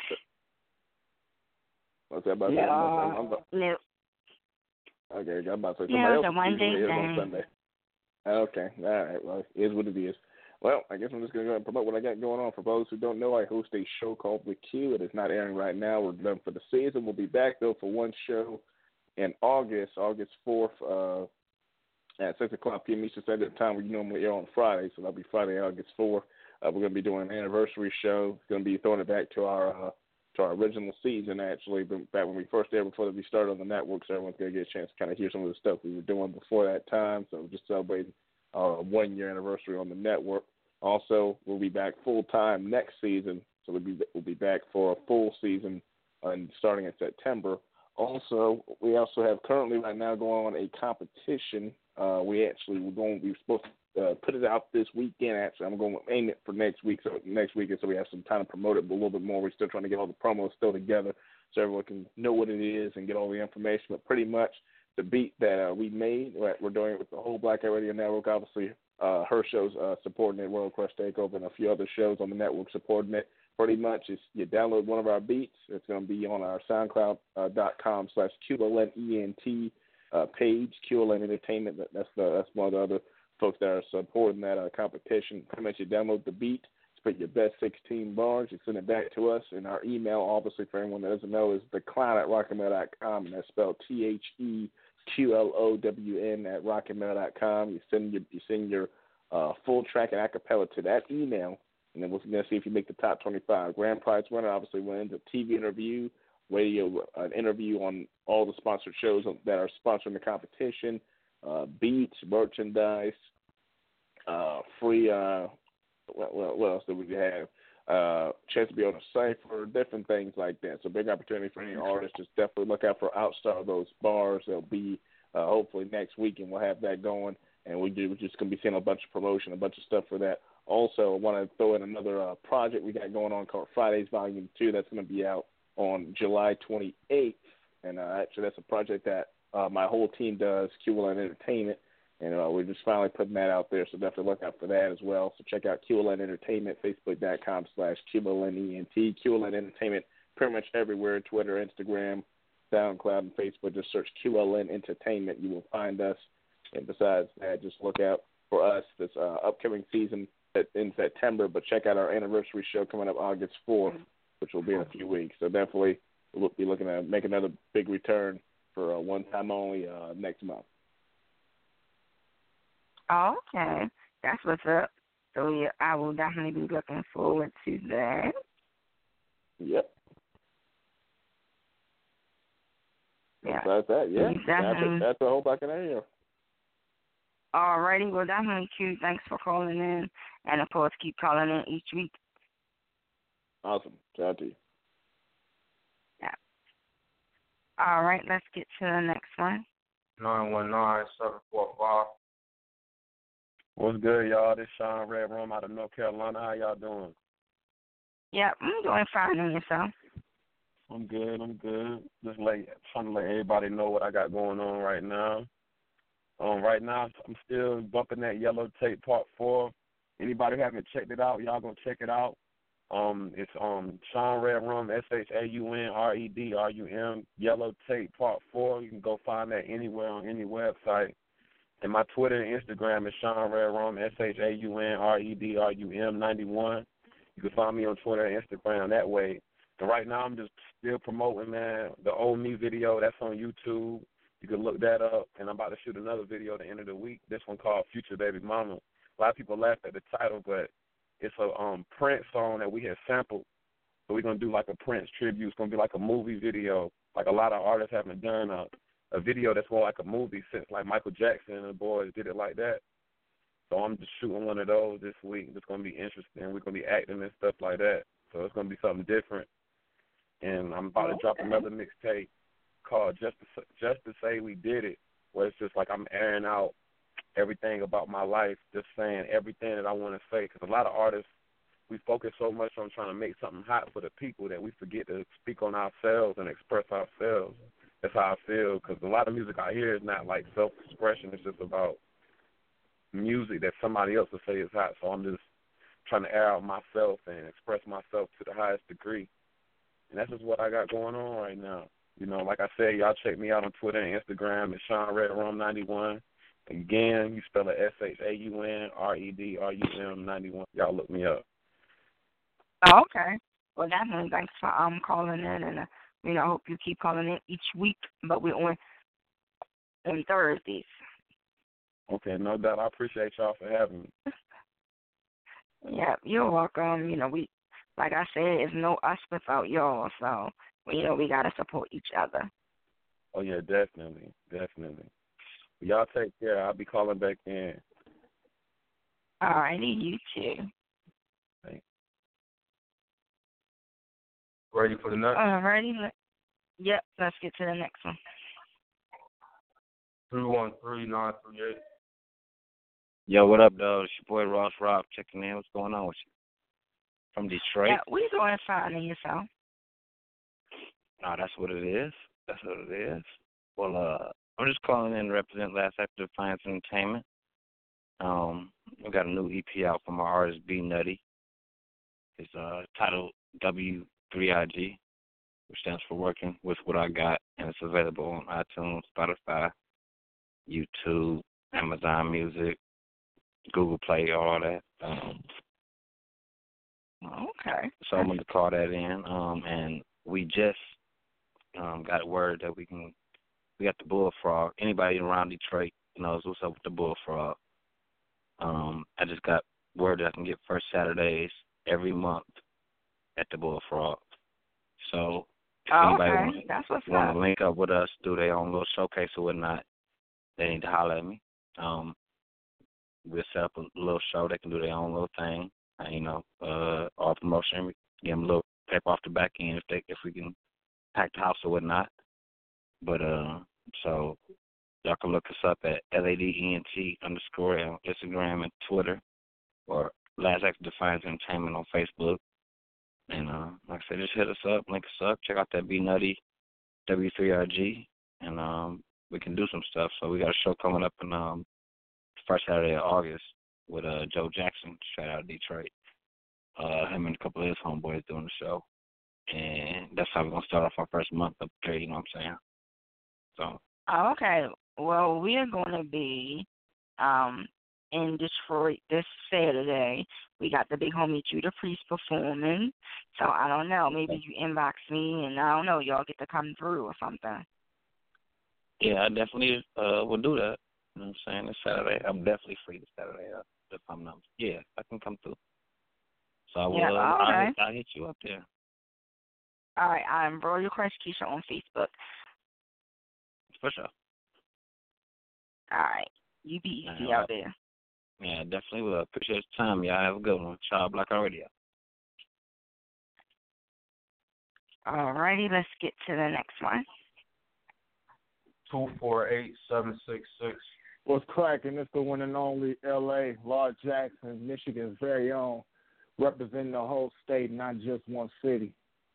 What's that about? No, that? I'm about, no. Okay, I'm about to say somebody No, else the one day is on thing. Sunday. Okay, all right. Well, it is what it is. Well, I guess I'm just going to go ahead and promote what I got going on. For those who don't know, I host a show called The Q. It is not airing right now. We're done for the season. We'll be back, though, for one show in August, August fourth, uh, at six o'clock p.m. Eastern Standard Time. We normally air on Friday, so that'll be Friday, August fourth. Uh, we're going to be doing an anniversary show. It's going to be throwing it back to our uh, to our original season, actually, but back when we first aired before we started on the network, so everyone's going to get a chance to kind of hear some of the stuff we were doing before that time. So we're just celebrating our one-year anniversary on the network. Also, we'll be back full-time next season, so we'll be, we'll be back for a full season uh, starting in September. Also, we also have currently right now going on a competition. Uh, we actually we're going. We were supposed to uh, put it out this weekend. Actually, I'm going to aim it for next week. So next week, so we have some time to promote it a little bit more. We're still trying to get all the promos still together, so everyone can know what it is and get all the information. But pretty much the beat that uh, we made, we're doing it with the whole Black Eye Radio Network. Obviously, uh, her show's uh, supporting it, World Crush Takeover, and a few other shows on the network supporting it. Pretty much, it's, you download one of our beats. It's going to be on our SoundCloud uh, dot com slash Q L N E N T uh, page, Q L N Entertainment. That's the, that's one of the other folks that are supporting that uh, competition. Pretty much, you download the beat, spit your best sixteen bars, you send it back to us, and our email, obviously, for anyone that doesn't know, is the clown at rocket mail dot com, and that's spelled T H E Q L O W N at rocket mail dot com. You send your you send your uh, full track and acapella to that email. And then we're going to see if you make the top twenty-five. Grand prize winner obviously wins a T V interview, radio, an interview on all the sponsored shows that are sponsoring the competition. uh, beats, merchandise, uh, free. Uh, what, what else did we have? Uh, chance to be on a cipher, different things like that. So big opportunity for any artists. Just definitely look out for Outstar those bars. They'll be uh, hopefully next week, and we'll have that going. And we do, we're just going to be seeing a bunch of promotion, a bunch of stuff for that. Also, I want to throw in another uh, project we got going on called Fridays Volume two. That's going to be out on July twenty-eighth. And uh, actually, that's a project that uh, my whole team does, Q L N Entertainment. And uh, we're just finally putting that out there, so definitely look out for that as well. So check out Q L N Entertainment, facebook.com slash Q L N E N T. Q L N Entertainment pretty much everywhere, Twitter, Instagram, SoundCloud, and Facebook. Just search Q L N Entertainment. You will find us. And besides that, just look out for us this uh, upcoming season in September. But check out our anniversary show coming up August fourth, which will be in a few weeks. So definitely we'll be looking to make another big return for a one-time only uh, next month. Okay, that's what's up. So yeah, I will definitely be looking forward to that. Yep. Yeah. Besides that, yeah, that's, Definitely. it. That's the whole I can hear. Alrighty, well, definitely, Q. Thanks for calling in, and of course, keep calling in each week. Awesome. Shout out to you. Yeah. All right, let's get to the next one. nine one nine, seven four five. What's good, y'all? This Sean Red Room out of North Carolina. How y'all doing? Yeah, I'm doing fine on yourself. I'm good. I'm good. Just like trying to let everybody know what I got going on right now. Um, right now, I'm still bumping that Yellow Tape Part Four. Anybody who haven't checked it out, y'all gonna check it out. Um, it's um Sean Red Rum, S H A U N R E D R U M, Yellow Tape Part Four. You can go find that anywhere on any website. And my Twitter and Instagram is Sean Red Rum, S H A U N R E D R U M ninety-one. You can find me on Twitter and Instagram that way. And right now I'm just still promoting, man, the Old Me video. That's on YouTube. You can look that up. And I'm about to shoot another video at the end of the week. This one called Future Baby Mama. A lot of people laugh at the title, but it's a um, Prince song that we had sampled. So we're going to do like a Prince tribute. It's going to be like a movie video. Like a lot of artists haven't done a, a video that's more like a movie since like Michael Jackson and the boys did it like that. So I'm just shooting one of those this week. It's going to be interesting. We're going to be acting and stuff like that. So it's going to be something different. And I'm about to drop another mixtape called Just to, Just to Say We Did It, where it's just like I'm airing out everything about my life, just saying everything that I want to say. Because a lot of artists, we focus so much on trying to make something hot for the people that we forget to speak on ourselves and express ourselves. That's how I feel, because a lot of music I hear is not like self-expression. It's just about music that somebody else will say is hot. So I'm just trying to air out myself and express myself to the highest degree. And that's just what I got going on right now. You know, like I said, y'all check me out on Twitter and Instagram. It's Sean Red Rum ninety-one. Again, you spell it S H A U N R E D R U M ninety-one. Y'all look me up. Oh, okay. Well, definitely thanks for um calling in, and uh, you know, I hope you keep calling in each week. But we're on on Thursdays. Okay, no doubt. I appreciate y'all for having me. Yeah, you're welcome. You know, we like I said, it's no us without y'all. So you know, we gotta support each other. Oh yeah, definitely, definitely. Y'all take care. I'll be calling back in. All righty, you too. Thanks. Ready for the next? All righty. Yep, let's get to the next one. three one three nine three eight. Yo, what up, though? It's your boy Ross Rob checking in. What's going on with you? From Detroit? Yeah, we doing fine in yourself. No, that's what it is. That's what it is. Well, uh, I'm just calling in to represent Last Act of Defiance Entertainment. Um, we got a new E P out from our artist B Nutty. It's uh, titled W three I G, which stands for Working With What I Got, and it's available on iTunes, Spotify, YouTube, Amazon Music, Google Play, all that. Um, okay. So I'm going to call that in, um, and we just um, got word that we can. We got the Bullfrog. Anybody around Detroit knows what's up with the Bullfrog. Um, I just got word that I can get first Saturdays every month at the Bullfrog. So if oh, anybody okay. want, That's what's want up. to link up with us, do their own little showcase or whatnot, they need to holler at me. Um, we'll set up a little show. They can do their own little thing. And, you know, uh, all promotion, give them a little pep off the back end if they if we can pack the house or whatnot. But uh, so y'all can look us up at L A D E N T underscore on Instagram and Twitter, or Last Act of Defiance Entertainment on Facebook. And uh, like I said, just hit us up, link us up, check out that B Nutty W three R G, and um, we can do some stuff. So we got a show coming up in um, the first Saturday of August with uh, Joe Jackson, straight out of Detroit. Uh, him and a couple of his homeboys doing the show. And that's how we're going to start off our first month up there, you know what I'm saying? So. Oh, okay. Well, we are going to be um, in Detroit this Saturday. We got the big homie Judah Priest performing. So I don't know. Maybe you inbox me, and I don't know. Y'all get to come through or something. Yeah, I definitely uh, will do that. You know what I'm saying? This Saturday. I'm definitely free this Saturday. Uh, if I'm not. Yeah, I can come through. So I will. Yeah, uh, okay. I'll, hit, I'll hit you up there. All right. I'm Royal Crush Keisha on Facebook. For sure. All right. You be easy All right. out there. Yeah, definitely will. Appreciate your time. Y'all have a good one. Child Black on Radio. All righty. Let's get to the next one. two four eight, seven six six. What's cracking? It's the one and only L A, Lord Jackson, Michigan's very own, representing the whole state, not just one city.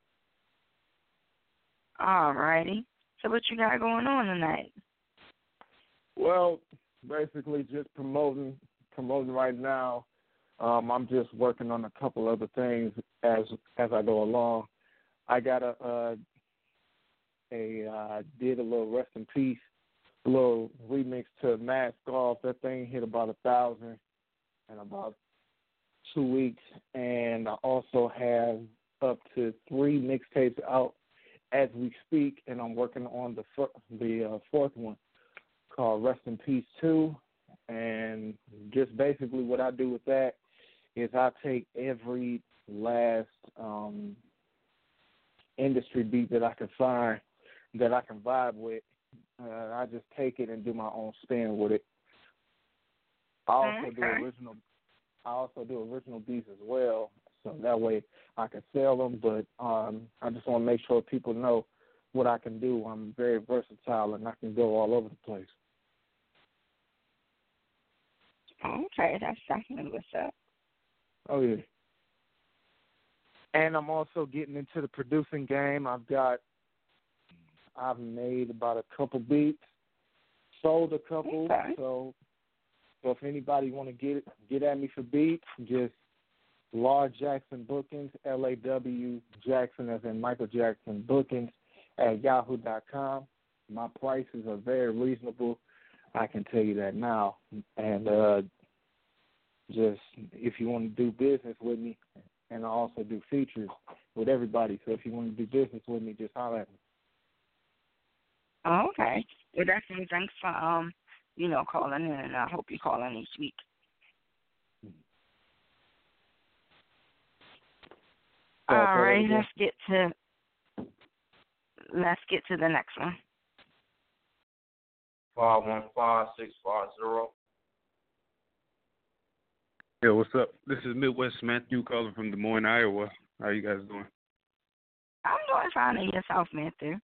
All righty. So what you got going on tonight? Well, basically just promoting, promoting right now. Um, I'm just working on a couple other things as as I go along. I got a uh, a uh, did a little rest in peace, a little remix to Mask Off. That thing hit about a thousand in about two weeks, and I also have up to three mixtapes out as we speak, and I'm working on the fir- the uh, fourth one called Rest in Peace two. And just basically what I do with that is I take every last um, industry beat that I can find that I can vibe with. Uh, I just take it and do my own spin with it. I also okay. do original. I also do original beats as well, so that way I can sell them. But um, I just want to make sure people know what I can do. I'm very versatile, and I can go all over the place. Okay, that's definitely what's up. Oh, yeah. And I'm also getting into the producing game. I've got, I've made about a couple beats, sold a couple. Okay. So, so if anybody want to get get at me for beats, just Law Jackson Bookings, L A W Jackson as in Michael Jackson Bookings at yahoo dot com. My prices are very reasonable. I can tell you that now. And uh, just if you want to do business with me, and I also do features with everybody. So if you want to do business with me, just holler at me. Oh, okay. Well, definitely thanks for, um, you know, calling in, and I hope you call in each week. So All right, let's get to let's get to the next one. Five one five six five zero. Yo, what's up? This is Midwest Matthew calling from Des Moines, Iowa. How you guys doing? I'm doing fine in yourself, Matthew.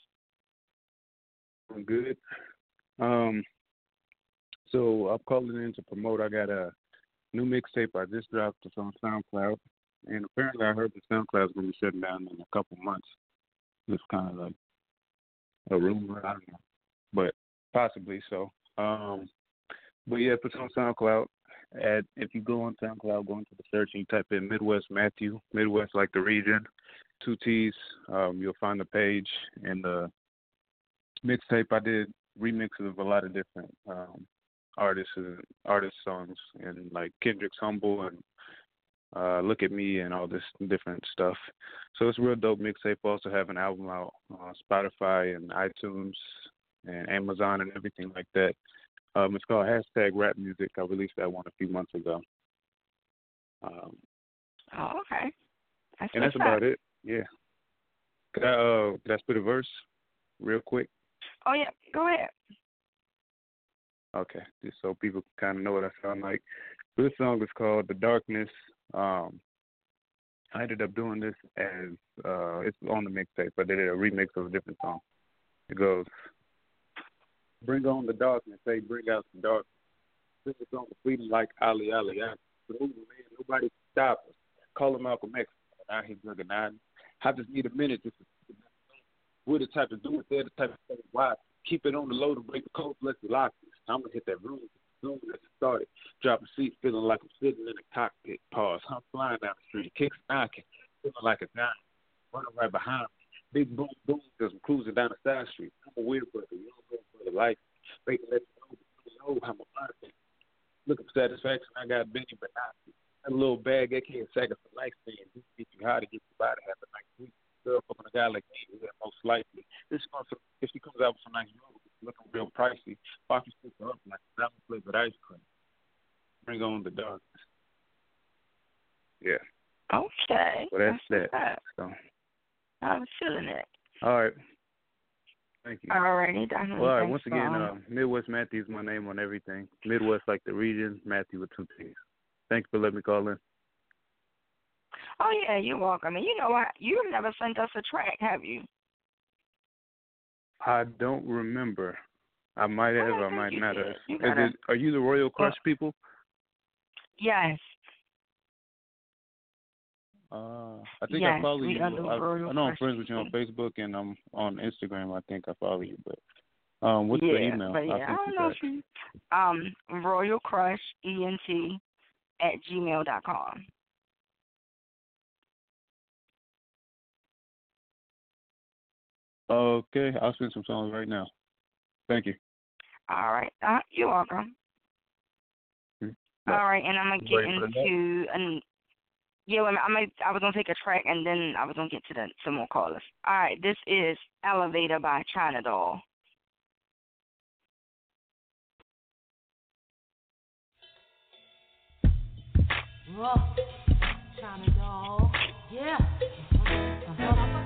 I'm good. Um, so I'm calling in to promote. I got a new mixtape I just dropped. It's on SoundCloud, and apparently I heard the SoundCloud's going to be shutting down in a couple months. It's kind of like a rumor. I don't know, but possibly so. Um, but yeah, it's on SoundCloud. At, if you go on SoundCloud, go into the search and you type in Midwest Matthew, Midwest like the region, two T's, um, you'll find the page. And the mixtape, I did remixes of a lot of different um, artists and artist songs, and like Kendrick's Humble and uh, Look at Me and all this different stuff. So it's a real dope mixtape. I also have an album out on Spotify and iTunes and Amazon and everything like that. Um, it's called Hashtag Rap Music. I released that one a few months ago. Um, Oh, okay. That's and that's what's about up. it. Yeah. Could I, uh, could I spit a verse real quick? Oh, yeah. Go ahead. Okay, just so people kind of know what I sound like. This song is called "The Darkness." Um, I ended up doing this as uh, it's on the mixtape, but they did a remix of a different song. It goes, "Bring on the darkness, say bring out the darkness. This is on the freedom like Ali Ali. But over, man, nobody can stop us. Call him Malcolm X. Out here juggernauting. I just need a minute just to. We're the type to do it. They're the type to say why. Keep it on the low to break the code. Let's relax this. I'm gonna hit that room soon as it started. Drop a seat, feeling like I'm sitting in a cockpit. Pause. I'm flying down the street, kicks knocking, feeling like a giant, running right behind me. Big boom boom, cause I'm cruising down the side street. I'm a weird brother, you don't go for the life. Make it let you know, you know how my mind is. Looking for satisfaction, I got Benny Benassi. That little bag, A K a sack of for lifespan. Just teach you how to get your body have a nice week. Girl fucking a guy like me, yeah, most likely. This comes if she comes out with some nice music, looking real pricey. Watch you stick her up like a diamond flavored ice cream. Bring on the darkness. Yeah. Okay. So that's, that's that. So. I'm feeling it. All right. Thank you. Alrighty, definitely. Well, all right. Once again, um, uh, Midwest Matthew is my name on everything. Midwest like the region, Matthew with two T's. Thanks for letting me call in. Oh yeah, you're welcome. And you know what? You've never sent us a track, have you? I don't remember. I might have. I, I might not have. Is gotta, it, are you the Royal Crush well, people? Yes. Uh, I think yes, I follow we you. Are the I, Royal I know I'm Crush friends with you on Facebook and I'm on Instagram. I think I follow you, but um, what's yeah, the email? But yeah, I don't know if you. Um, Royal Crush E N T at gmail dot com. Okay, I'll send some songs right now. Thank you. All right. Uh, you're welcome. Mm-hmm. All right, and I'm gonna get into an. Yeah, I'm gonna, I was gonna take a track and then I was gonna get to the some more callers. All right, this is "Elevator" by China Doll. Whoa, China Doll. Yeah. Uh-huh.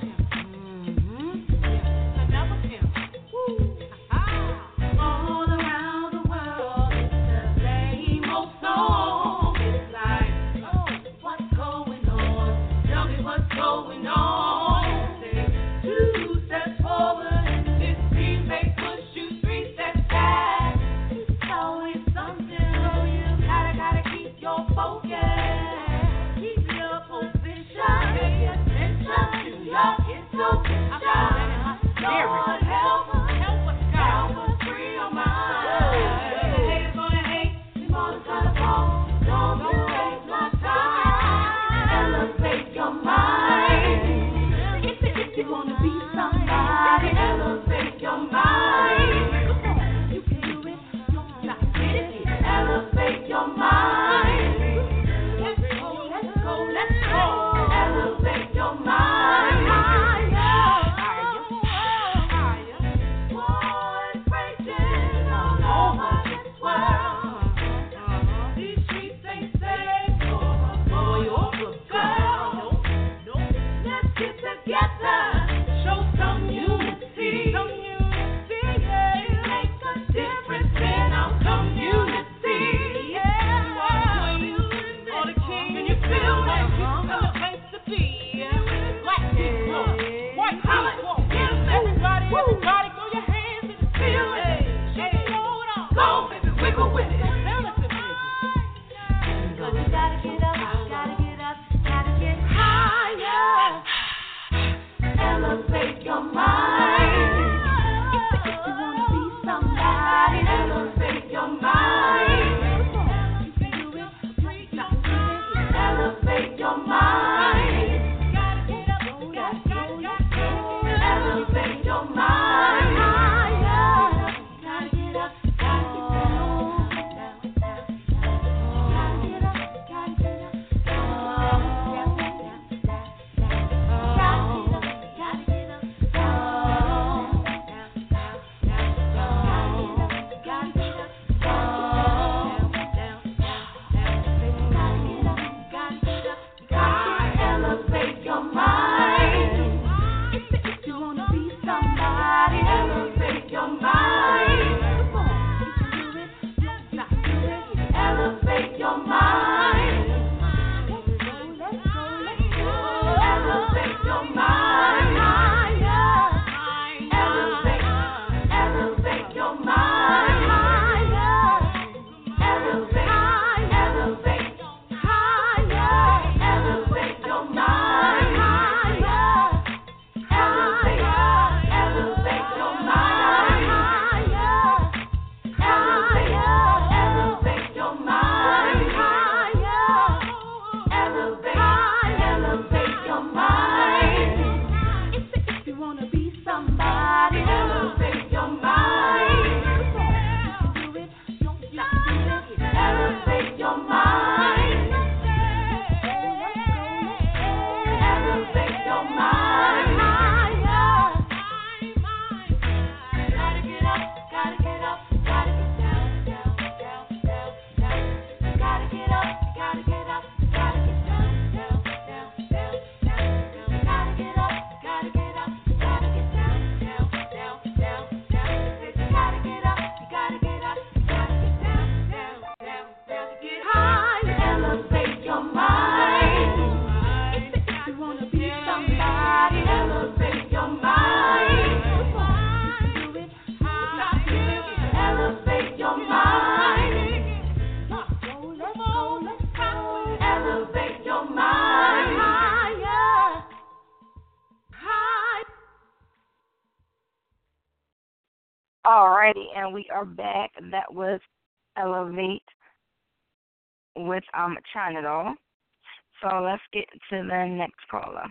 Alrighty, and we are back. That was Elevate with um China Doll. So let's get to the next caller.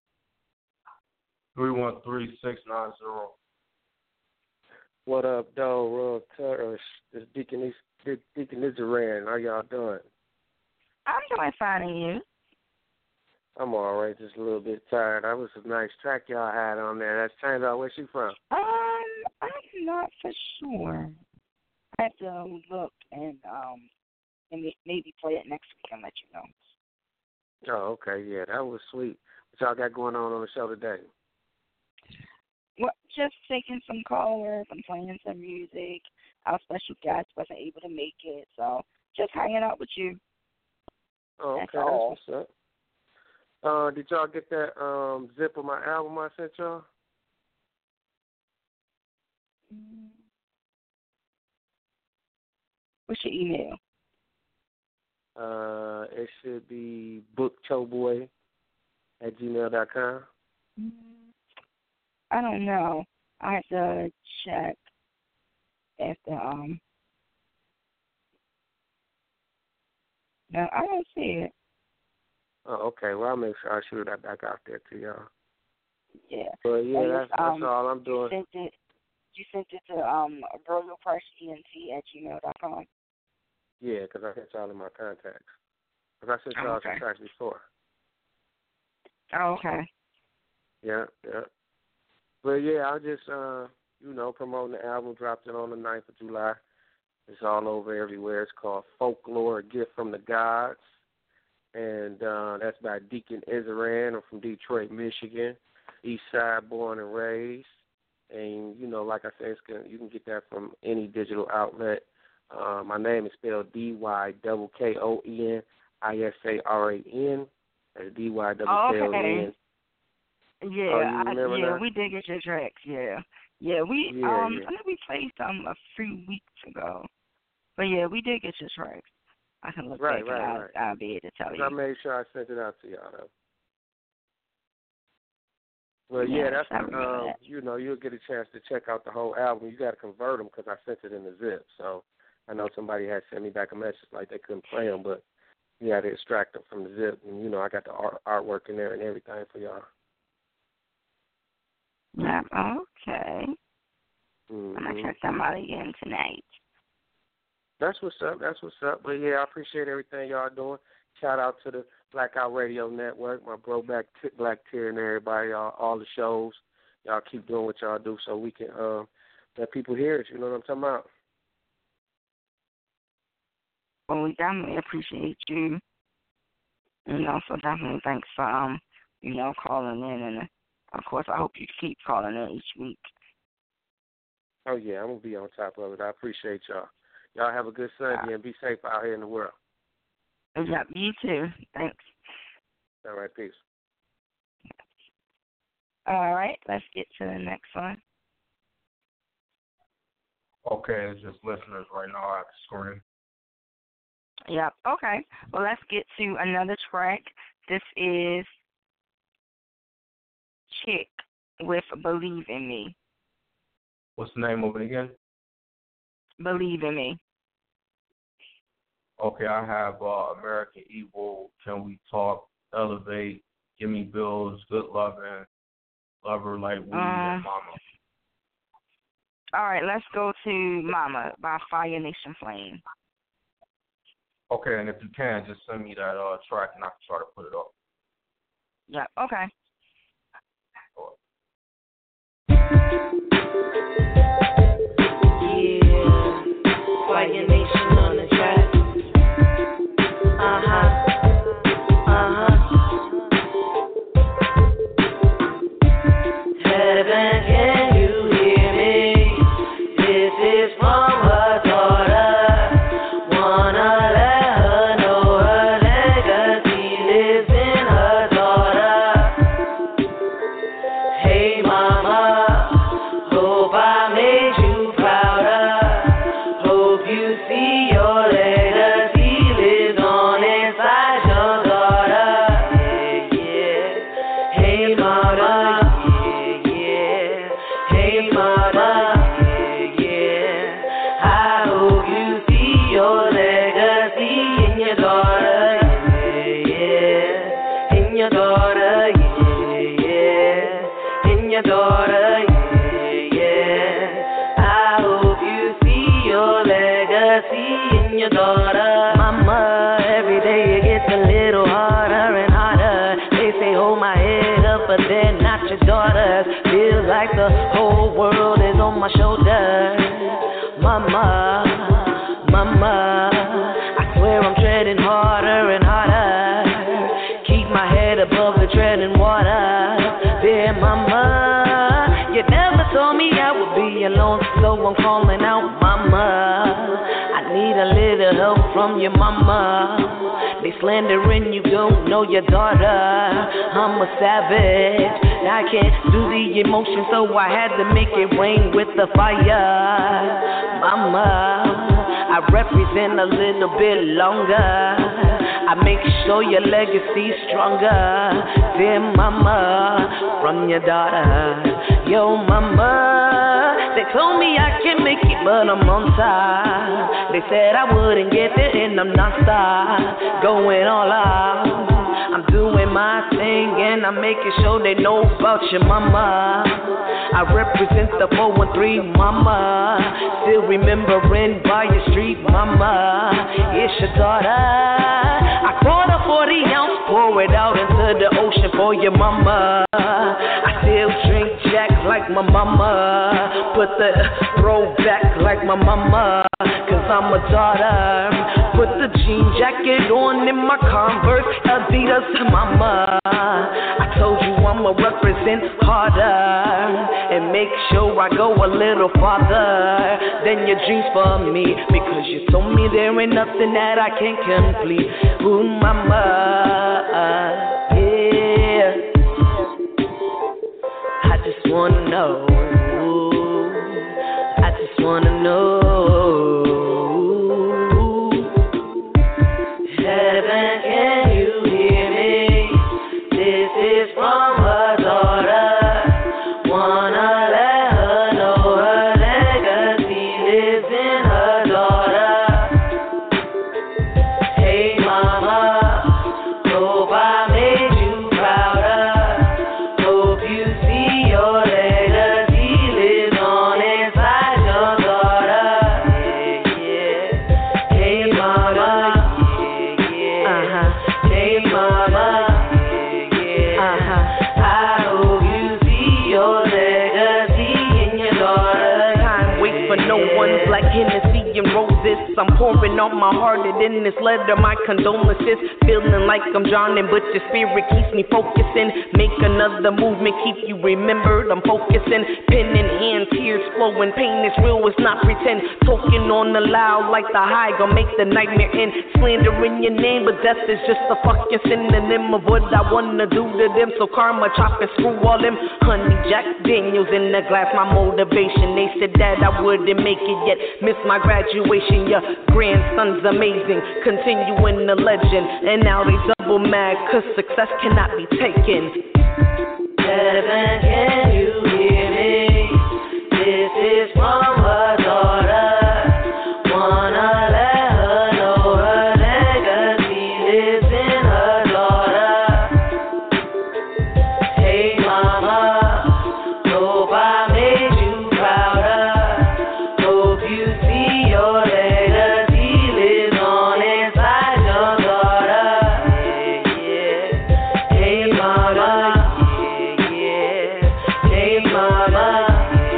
Three one three six nine zero. What up, dog? Royal Terror. This Deacon this Deacon Israel. How y'all doing? I'm doing fine, and you? I'm all right. Just a little bit tired. That was a nice track y'all had on there. That's China Doll. Where's she from? Um, I'm not for sure. I have to look and um and maybe play it next week and let you know. Oh, okay. Yeah, that was sweet. What y'all got going on on the show today? Well, just taking some callers. I'm playing some music. Our special guest wasn't able to make it, so just hanging out with you. Oh, okay. That's That's all. what's up. Uh, did y'all get that um, zip of my album I sent y'all? What's your email? Uh, it should be bookchoboy at gmail dot com. I don't know. I have to check after um. No, I don't see it. Oh, okay. Well, I'll make sure I shoot that back out there to y'all. Yeah. But yeah, And that's, it's, um, that's all I'm doing. You sent it. You sent it to um royal crush E N T at gmail dot com. Yeah, because I sent y'all in my contacts. Because I sent y'all Okay. some tracks before. Oh, okay. Yeah, yeah. But yeah, I just, uh, you know, promoting the album. Dropped it on the ninth of July. It's all over everywhere. It's called Folklore, A Gift from the Gods. And uh, that's by Deacon Israel. I'm from Detroit, Michigan. East Side, born and raised. And, you know, like I said, it's gonna, you can get that from any digital outlet. Uh, my name is spelled D Y K K O E N I S A R A N. That's D Y K K O E N. Okay. Yeah, Oh, you I, remember yeah, that? we did get your tracks. Yeah, yeah, we Yeah, um, yeah. I think we played some a few weeks ago, but yeah, we did get your tracks. I can look Right, back right, and I'll, right. I'll be able to tell I you. made sure I sent it out to y'all, though. Well, yeah, Yes, that's, I remember um, that. you know, you'll get a chance to check out the whole album. You got to convert them because I sent it in the zip. So I know somebody had sent me back a message like they couldn't play them, but you got to extract them from the zip. And, you know, I got the art, artwork in there and everything for y'all. Yeah, okay. Mm-hmm. I'm gonna check them out again tonight. That's what's up. That's what's up. But, yeah, I appreciate everything y'all doing. Shout out to the Blackout Radio Network, my bro Black, T- Black Tier and everybody, y'all, all the shows. Y'all keep doing what y'all do so we can uh, let people hear it. You know what I'm talking about? Well, we definitely appreciate you. You know, so definitely thanks for um, you know, calling in, and of course, I hope you keep calling in each week. Oh, yeah, I'm going to be on top of it. I appreciate y'all. Y'all have a good Sunday and be safe out here in the world. Yeah, you too. Thanks. All right, peace. All right, let's get to the next one. Okay, it's just listeners right now at the screen. Yep, okay. Well, let's get to another track. This is Chick with Believe in Me. What's the name of it again? Believe in Me. Okay, I have uh, American Evil, Can We Talk, Elevate, Give Me Bills, Good Lovin', Lover Like We, Um, and Mama. All right, let's go to Mama by Fire Nation Flame. Okay, and if you can, just send me that uh, track and I can try to put it up. Yep, okay. Yeah, Fire Nation on the track. Uh-huh, uh-huh. Heaven, can you hear me? This is from her daughter. Wanna let her know her legacy lives in her daughter. Hey mama, hope I made you prouder. Hope you see your legacy lives on inside your daughter. Yeah, yeah. Hey mama, yeah, yeah. Hey mama, yeah, yeah. legacy in your daughter. Mama, every day it gets a little harder and harder. They say hold my head up, but they're not your daughters. Feels like the whole world is on my shoulders. Mama, mama, I swear I'm treading harder and harder. Keep my head above the treading water. Dear mama, you never told me I would be alone, so I'm calling out mama. I need a little help from your mama. They slandering you, don't know your daughter. I'm a savage, I can't do the emotion, so I had to make it rain with the fire. Mama, I represent a little bit longer. I make sure your legacy's stronger. Dear mama, from your daughter. Yo mama, they told me I can make it, but I'm on time. They said I wouldn't get there, and I'm not stop. Going all out, I'm doing my thing, and I'm making sure they know about your mama. I represent the four one three, mama. Still remembering by your street, mama. It's your daughter. I bought a forty ounce, pour it out into the ocean for your mama. I still drink Jack like my mama. Put the throwback like my mama. Cause I'm a daughter. Put the jean jacket on in my Converse, Adidas, mama. I told you I'ma represent harder and make sure I go a little farther than your dreams for me. Because you told me there ain't nothing that I can't complete. Ooh, mama, yeah. I just wanna know. I just wanna know. Heaven, can you hear me? This is from her daughter. Wanna let her know her legacy lives in her daughter. Hey mama, hope I made you prouder. Hope you see your legacy lives on inside your daughter. Yeah, yeah. Hey mama. Uh-huh. Hey mama, uh-huh. I hope you see your legacy in your daughter. Can't wait for no one like Hennessy and roses. I'm pouring out my heart and in this letter my condolences. Feeling like I'm drowning, but your spirit keeps me focusing. Make another movement, keep you remembered. I'm focusing, pen in hand, tears flowing. Pain is real, it's not pretend. Talking on the loud like the high, gonna make the nightmare end. Slandering your name, but death is just a fucking synonym of what I wanna do to them. So karma, chop and screw all them. Honey, Jack Daniels in the glass, my motivation. They said that I wouldn't make it yet. Miss my graduation, your grandson's amazing. Continuing the legend, and now they double mad, cause success cannot be taken. Heaven, can you hear me? This is from her daughter. Wanna let her know her legacy lives in her daughter. Hey mama, hope I made you prouder. Hope you see your legacy lives on inside your daughter. Yeah, yeah. Hey mama, yeah, yeah. Hey mama.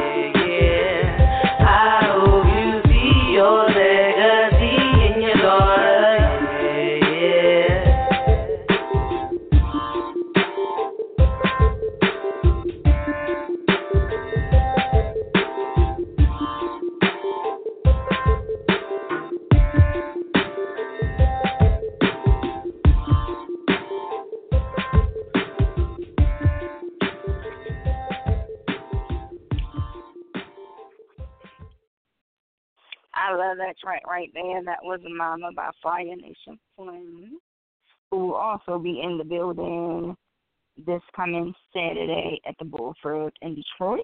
I love that track right there. That was Mama by Fire Nation Flame, who will also be in the building this coming Saturday at the Bullfrog in Detroit.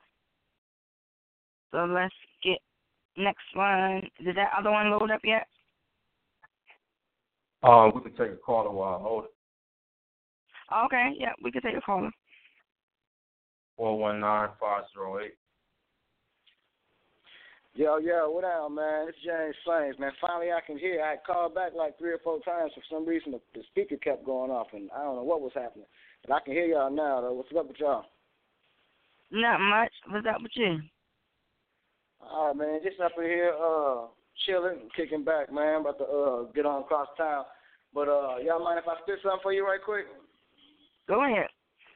So let's get next one. Did that other one load up yet? Um, we can take a caller while I hold it. Okay, yeah, we can take a caller. four one nine, five zero eight. Yo, yo, what up, man? It's James Flames, man. Finally, I can hear. I had called back like three or four times. For some reason, the, the speaker kept going off, and I don't know what was happening. But I can hear y'all now, though. What's up with y'all? Not much. What's up with you? All right, man. Just up in here, uh, chilling, kicking back, man. About to uh, get on across town. But uh, y'all mind if I spit something for you right quick? Go ahead.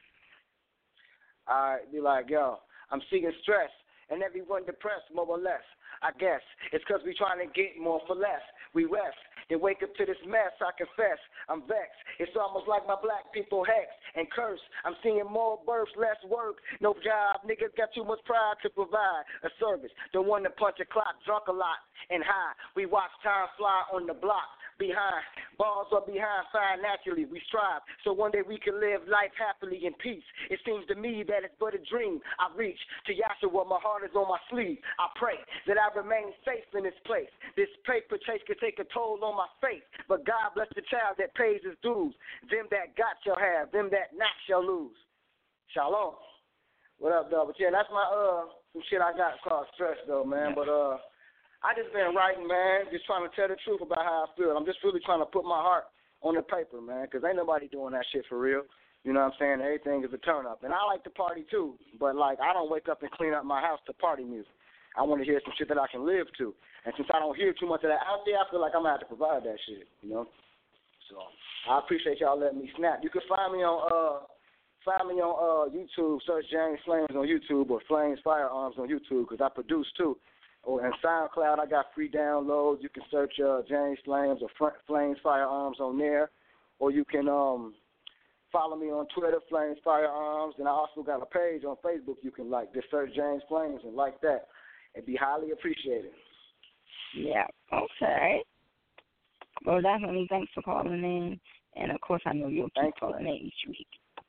All right, be like, yo, I'm seeing stress. And everyone depressed, more or less. I guess it's because we trying to get more for less. We rest, then wake up to this mess, I confess. I'm vexed. It's almost like my black people hex and curse. I'm seeing more births, less work, no job. Niggas got too much pride to provide a service. Don't want to punch a clock, drunk a lot and high. We watch time fly on the block. Behind, balls are behind, fine naturally, we strive, so one day we can live life happily in peace. It seems to me that it's but a dream. I reach to Yahshua, my heart is on my sleeve. I pray that I remain safe in this place. This paper chase could take a toll on my faith, but God bless the child that pays his dues. Them that got shall have, them that not shall lose. Shalom. What up, though? But yeah, that's my, uh, some shit I got called stress, though, man, but, uh, I just been writing, man, just trying to tell the truth about how I feel. I'm just really trying to put my heart on the paper, man, because ain't nobody doing that shit for real. You know what I'm saying? Everything is a turn-up. And I like to party, too, but, like, I don't wake up and clean up my house to party music. I want to hear some shit that I can live to. And since I don't hear too much of that out there, I feel like I'm going to have to provide that shit, you know? So I appreciate y'all letting me snap. You can find me on uh, find me on uh, YouTube. Search James Flames on YouTube or Flames Firearms on YouTube because I produce, too. Or in SoundCloud, I got free downloads. You can search uh, James Flames or Flames Firearms on there. Or you can um, follow me on Twitter, Flames Firearms. And I also got a page on Facebook you can like. Just search James Flames and like that. It'd be highly appreciated. Yeah, okay. Well, definitely thanks for calling in. And, of course, I know you'll keep calling in each week.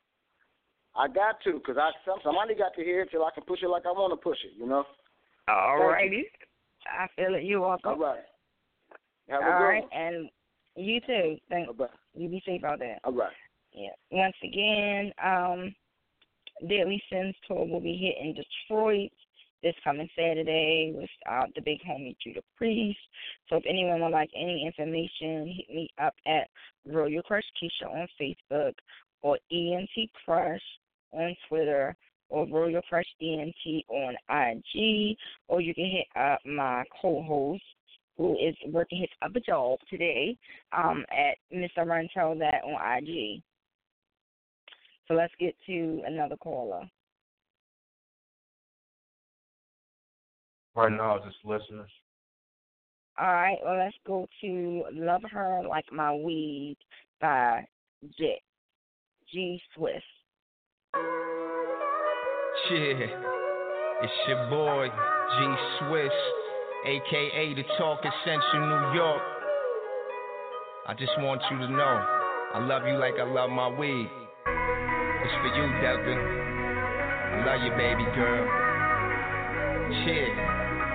I got to because I somebody got to hear it till I can push it like I want to push it, you know? All righty. I feel it. You're welcome. All right. Have a All good right. one. And you too. Thanks. All right. You be safe out there. All right. Yeah. Once again, um, Deadly Sins Tour will be hitting Detroit this coming Saturday with uh, the big homie Judah Priest. So if anyone would like any information, hit me up at Royal Crush Keisha on Facebook or E N T Crush on Twitter, or Royal Crush E N T on I G, or you can hit up my co-host, who is working his other job today, um, at Mister Runtel that on I G. So let's get to another caller. Right now, just listeners. All right, well, let's go to Love Her Like My Weed by Jet G Swiss. Yeah, it's your boy, G Swiss, a k a the Talk of Central New York. I just want you to know, I love you like I love my weed. It's for you, Devin. I love you, baby girl. Yeah.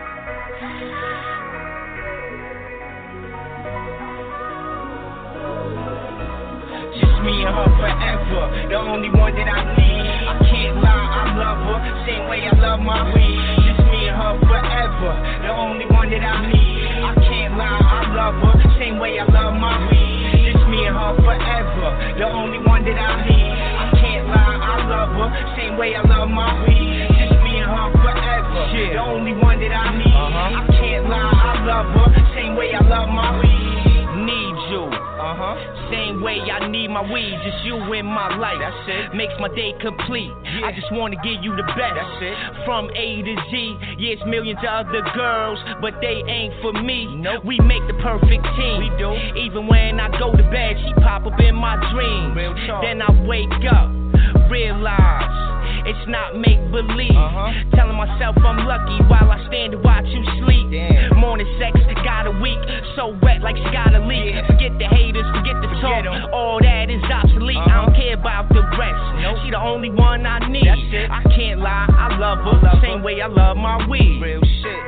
Just me and her forever, the only one that I need. I can't lie, I love her, same way I love my weed. Just me and her forever, the only one that I need. I can't lie, I love her, same way I love my weed. Just me and her forever, the only one that I need. I can't lie, I love her, same way I love my weed. Just me and her forever, the only one that I need. I can't lie, I love her, same way I love my weed. Need you, uh-huh. Same way I need my weed, just you in my life. That's it. Makes my day complete. Yeah. I just wanna give you the best. That's it. From A to Z, yeah, it's millions of other girls, but they ain't for me. Nope. We make the perfect team. We do. Even when I go to bed, she pop up in my dreams. Real talk. Then I wake up, realize it's not make-believe. Uh-huh. Telling myself I'm lucky while I stand and watch you sleep. Damn. Morning sex, got a week, so wet like she got a leak. Yeah. Forget the haters, forget the forget talk, em. All that is obsolete. Uh-huh. I don't care about the rest. Nope. She the only one I need. That's it. I can't lie, I love her, love same her. Way I love my weed. Real shit.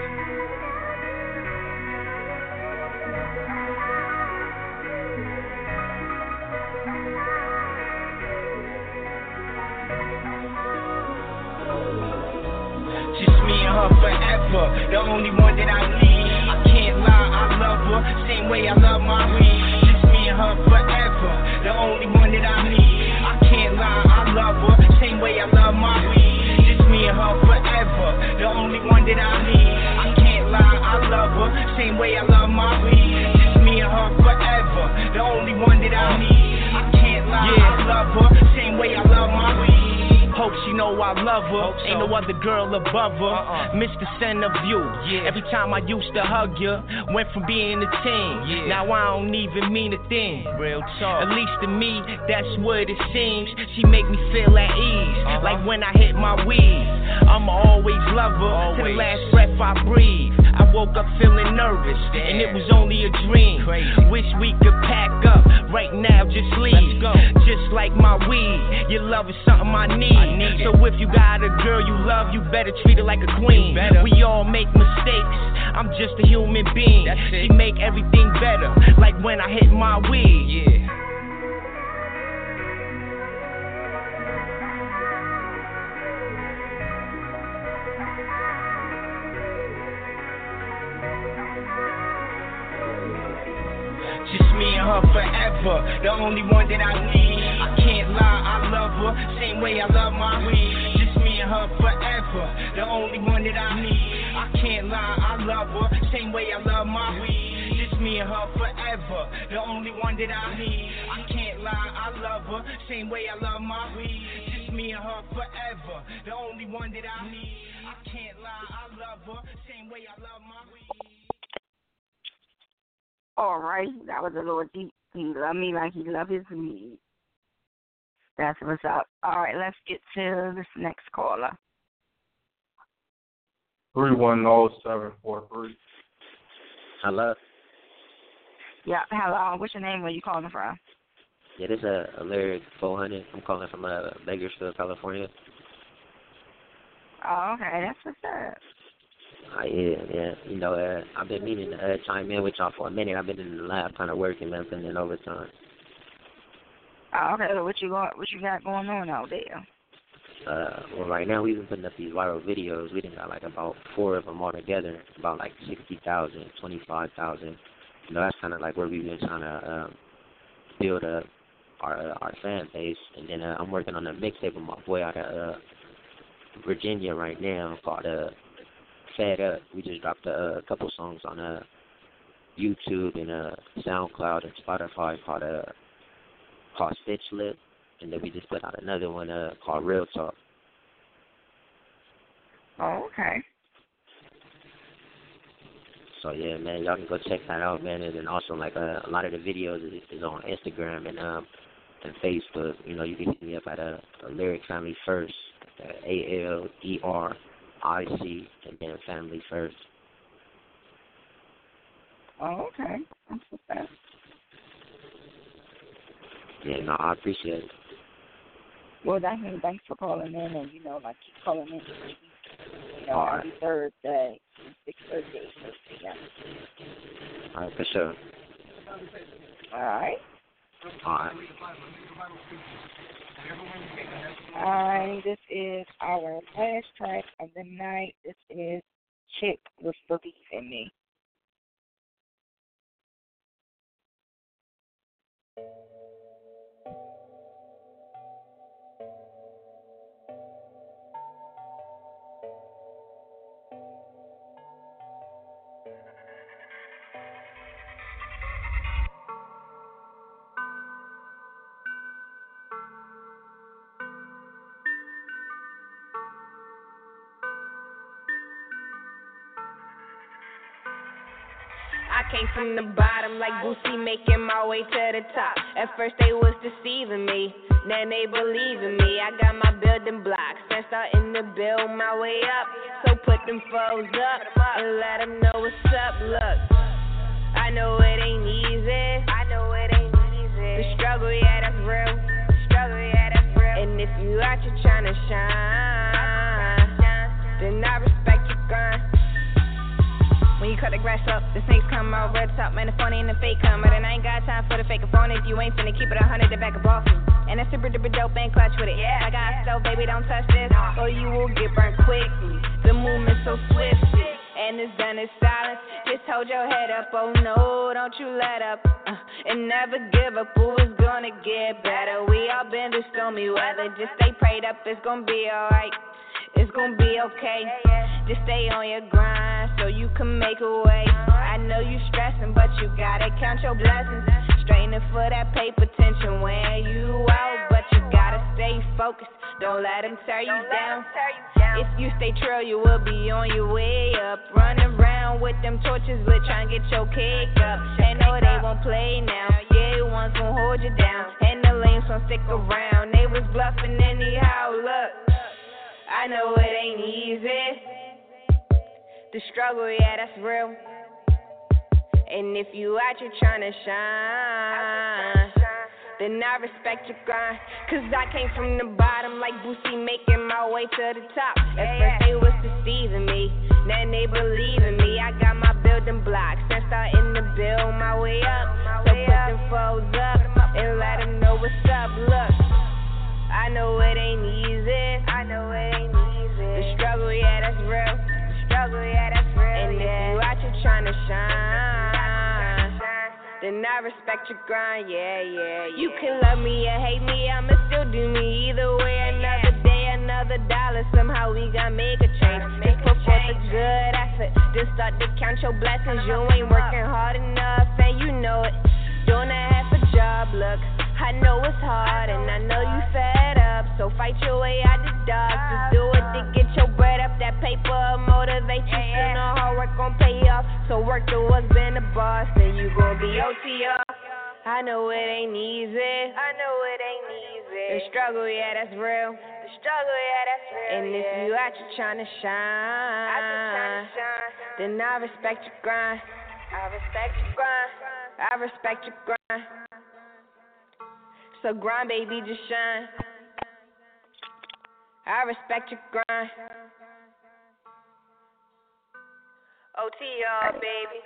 Just me and her forever, forever. The only one that I need. I can't lie, I love her. Same way I love my weed. Just me and her forever. The only one that I need. I can't lie, I love her. Same way I love my weed. Just me and her forever. The only one that I need. I can't lie, I love her. Same way I love my weed. Just me and her forever. The only one that I need. I can't lie, yeah. I love her. Same way I love my weed. Hope she know I love her. So. Ain't no other girl above her. Uh-uh. Mister Center View. Yeah. Every time I used to hug you, went from being a teen. Yeah. Now I don't even mean a thing. Real talk. At least to me, that's what it seems. She make me feel at ease. Uh-huh. Like when I hit my weed. I'ma always love her. Always. To the last breath I breathe. I woke up feeling nervous. Damn. And it was only a dream. Crazy. Wish we could pack up right now, just leave. Let's go. Just like my weed. Your love is something I need. I need so if you got a girl you love, you better treat her like a queen. We all make mistakes. I'm just a human being. She make everything better. Like when I hit my weed. Yeah. Just me and her forever, the only one that I need. I can't lie, I love her, same way I love my weed. Just me and her forever, the only one that I need. I can't lie, I love her, same way I love my weed. Just me and her forever, the only one that I need. I can't lie, I love her, same way I love my weed. Just me and her forever, the only one that I need. I can't lie, I love her, same way I love my weed. All right, that was a little deep. He love me like he love his weed. That's what's up. All right, let's get to this next caller. Three one zero seven four three. Hello. Yeah, hello. What's your name? Where you calling from? Yeah, this is a, a Lyric four hundred. I'm calling from uh, Bakersfield, California. Oh, okay, that's what's up. Uh, yeah, yeah. You know, uh, I've been meaning to uh, chime in with y'all for a minute. I've been in the lab kind of working, man, putting in overtime. Oh, okay. So what you got? What you got going on out there? Uh, well, right now we've been putting up these viral videos. We done got like about four of them all together, about like sixty thousand, twenty-five thousand. You know, that's kind of like where we've been trying to um, build up our uh, our fan base. And then uh, I'm working on a mixtape with my boy out of uh, Virginia right now called uh. Fed Up. We just dropped a, a couple songs on uh, YouTube and uh, SoundCloud and Spotify called uh, called Stitch Lip, and then we just put out another one uh, called Real Talk. Oh, okay. So yeah, man, y'all can go check that out, man. And then also like uh, a lot of the videos is, is on Instagram and um and Facebook. You know, you can hit me up at a, a Lyric Family First, uh, A L E R. I C and then Family First. Oh, okay. That's what's up. Yeah, no, I appreciate it. Well, definitely thanks for calling in, and you know, like keep calling in. You know, All every right. Thursday, six thirty, eight thirty. Yeah. All right, for sure. All right. All right. All right, this is our last track of the night. This is Chick with Believe in Me. I came from the bottom like Boosie, making my way to the top. At first they was deceiving me, now they believe in me. I got my building blocks, then starting to build my way up. So put them foes up and let them know what's up. Look, I know it ain't easy. I know it ain't easy. The struggle, yeah, that's real. The struggle, yeah, that's real. And if you out here trying to shine, then I respect your grind. When you cut the grass up, the snakes come out red top. Man, the funny and the fake come out. And I ain't got time for the fake phone. If you ain't finna keep it a hundred, the back of off. And that's super duper dope and clutch with it. Yeah, I got so baby, don't touch this, or you will get burnt quickly. The movement's so swift. is done in silence. Just hold your head up, oh no, don't you let up. Uh, and never give up, ooh, it's gonna get better. We all been through stormy weather. Just stay prayed up, it's gonna be alright. It's gonna be okay. Just stay on your grind so you can make a way. I know you stressing, but you gotta count your blessings. Straining for that paper, tension wearing you out, but you gotta stay focused. Don't let them tear you down. If you stay true, you will be on your way up. Running around with them torches, lit, trying to get your cake up. And no, they won't play now. Yeah, ones gon' hold you down, and the lames won't stick around. They was bluffing anyhow. Look, I know it ain't easy. The struggle, yeah, that's real. And if you out here tryna shine, then I respect your grind. Cause I came from the bottom like Boosie, making my way to the top. At first they was deceiving me, now they believe in me. I got my building blocks, and starting to build my way up. So put them foes up, and let them know what's up. Look, I know it ain't easy. I know it ain't easy. The struggle, yeah, that's real. The struggle, yeah, that's real. And if you out here tryna shine, then I respect your grind, yeah, yeah, yeah. You can love me or hate me, I'ma still do me either way. Another day, another dollar, somehow we gon' make a change. Just put forth a good effort, just start to count your blessings. You ain't working hard enough, and you know it. Doing a half a job, look, I know it's hard, and I know you fed up. So fight your way out the dark, just do it to get your bread up. That paper motivate you, still know hard work gon' pay off. So work to what's been the boss, then you gon' be O T off. I know it ain't easy. I know it ain't easy. The struggle, yeah, that's real. The struggle, yeah, that's real. And if you out here tryna shine, I tryna shine, then I respect your grind. I respect your grind. I respect your grind. So grind, baby, just shine. I respect your grind. O T R, baby.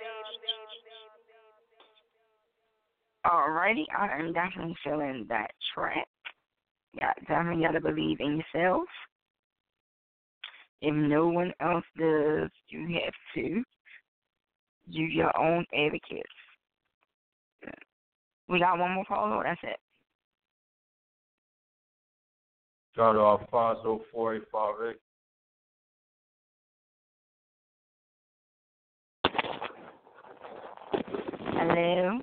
Alrighty, I am definitely feeling that track. Yeah, definitely gotta believe in yourself. If no one else does, you have to. You your own advocates. We got one more caller, that's it. Start off five oh four eight five eight. Hello?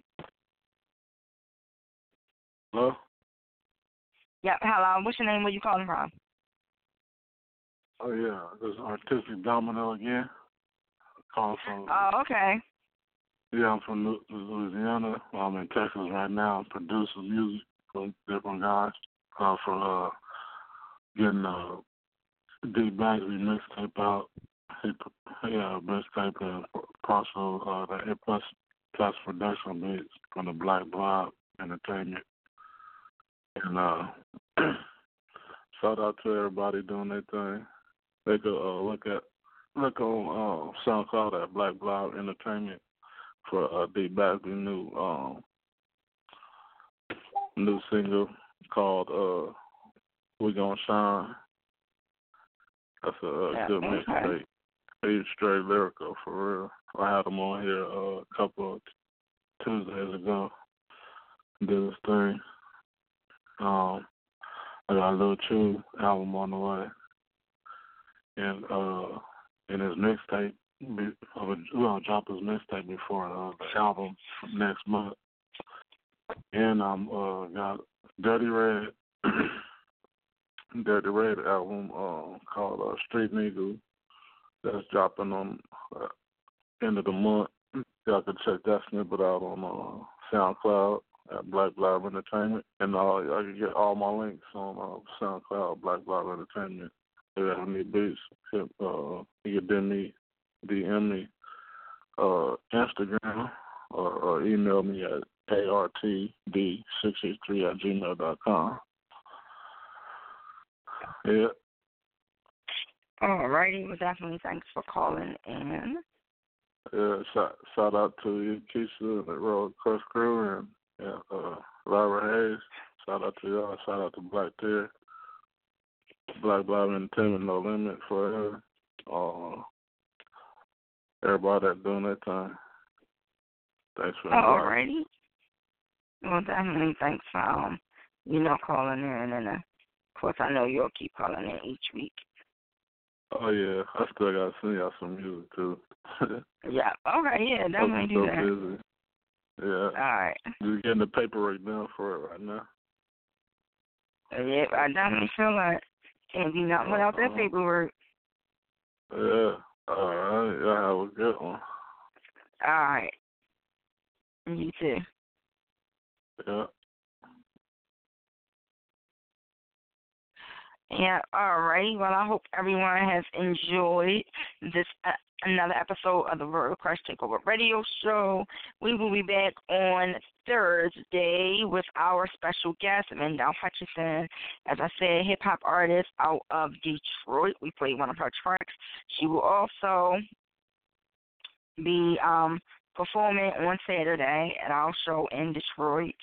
Hello? Yep, hello. What's your name? Where you calling from? Oh, yeah. This is Artistic Domino again. Calling from... Oh, okay. Yeah, I'm from Louisiana. I'm in Texas right now. I'm producing music for different guys. Uh, for uh, getting uh, D Bagley mixtape out. He, yeah, mixtape and also uh, the A plus plus production beats from the Black Blob Entertainment. And uh, shout out to everybody doing their thing. They could uh, look at look on uh, SoundCloud at Black Blob Entertainment for uh, D Bagley new um, new single called uh, "We Gonna Shine." That's a, a yeah, good okay. mixtape. He's straight lyrical for real. I had him on here uh, a couple of Tuesdays ago. Did his thing. Um, I got a Lil Chew album on the way, and uh, in his mixtape, we're gonna drop his mixtape before uh, the album next month. And I'm uh, got Dirty Red, Dirty Red album uh, called uh, Street Nigga that's dropping on uh, end of the month. Y'all can check that snippet out on uh, SoundCloud at Black Blob Entertainment, and uh, I can get all my links on uh, SoundCloud, Black Blob Entertainment. If you have any beats, hit, uh, you can D M me, D M me, uh, Instagram, or, or email me at A R T D six eight three at gmail dot com. Yeah. Alrighty, well, definitely thanks for calling in. Yeah, shout, shout out to you, Keisha, and the Road Crush Crew, and yeah, uh, Robert Hayes. Shout out to y'all. Shout out to Black Tear, Black Blob Entertainment, No Limit, Forever. Uh, everybody that's doing their time. Thanks for Oh, inviting. alrighty. Well, definitely thanks for, um, you know, calling in. And, uh, of course, I know you'll keep calling in each week. Oh, yeah. I still got to send y'all some music, too. Yeah. Okay, yeah, definitely I'm do so that. busy. Yeah. All right. Just getting the paperwork done for it right now. Yeah, I definitely feel like can't do nothing without that paperwork. Yeah. All right. Y'all have a good one. All right. You too. Yeah. Yeah, all right. Well, I hope everyone has enjoyed this uh, another episode of the Royal Crush Takeover Radio Show. We will be back on Thursday with our special guest, Vandell Hutchinson. As I said, hip-hop artist out of Detroit. We played one of her tracks. She will also be um, performing on Saturday at our show in Detroit.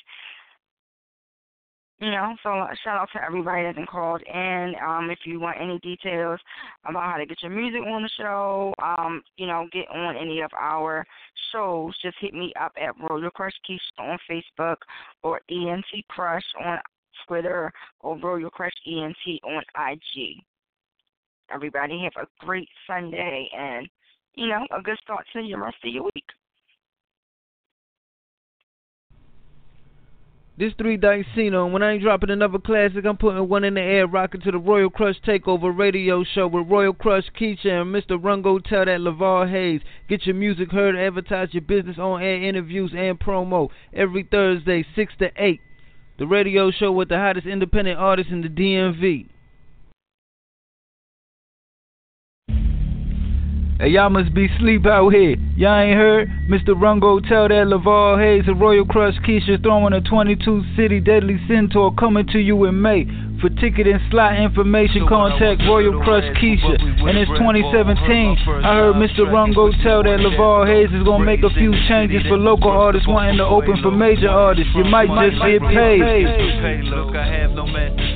You know, so shout out to everybody that's been called in. Um, if you want any details about how to get your music on the show, um, you know, get on any of our shows, just hit me up at Royal Crush Keisha on Facebook or E N T Crush on Twitter or Royal Crush E N T on I G. Everybody have a great Sunday and, you know, a good start to the rest of your week. This three Dicino, and when I ain't dropping another classic, I'm putting one in the air, rocking to the Royal Crush Takeover Radio Show with Royal Crush Keisha and Mister Rungo. Tell that LeVar Hayes. Get your music heard, advertise your business on air, interviews, and promo every Thursday, six to eight. The radio show with the hottest independent artists in the D M V. Hey, y'all must be asleep out here. Y'all ain't heard? Mister Rungo tell that LeVar Hayes and Royal Crush Keisha throwing a twenty-two city Deadly Centaur coming to you in May. For ticket and slot information, contact Royal Crush Keisha. And it's twenty seventeen. I heard Mister Rungo tell that LeVar Hayes is gonna make a few changes for local artists wanting to open for major artists. You might just get paid. Look, I have no man.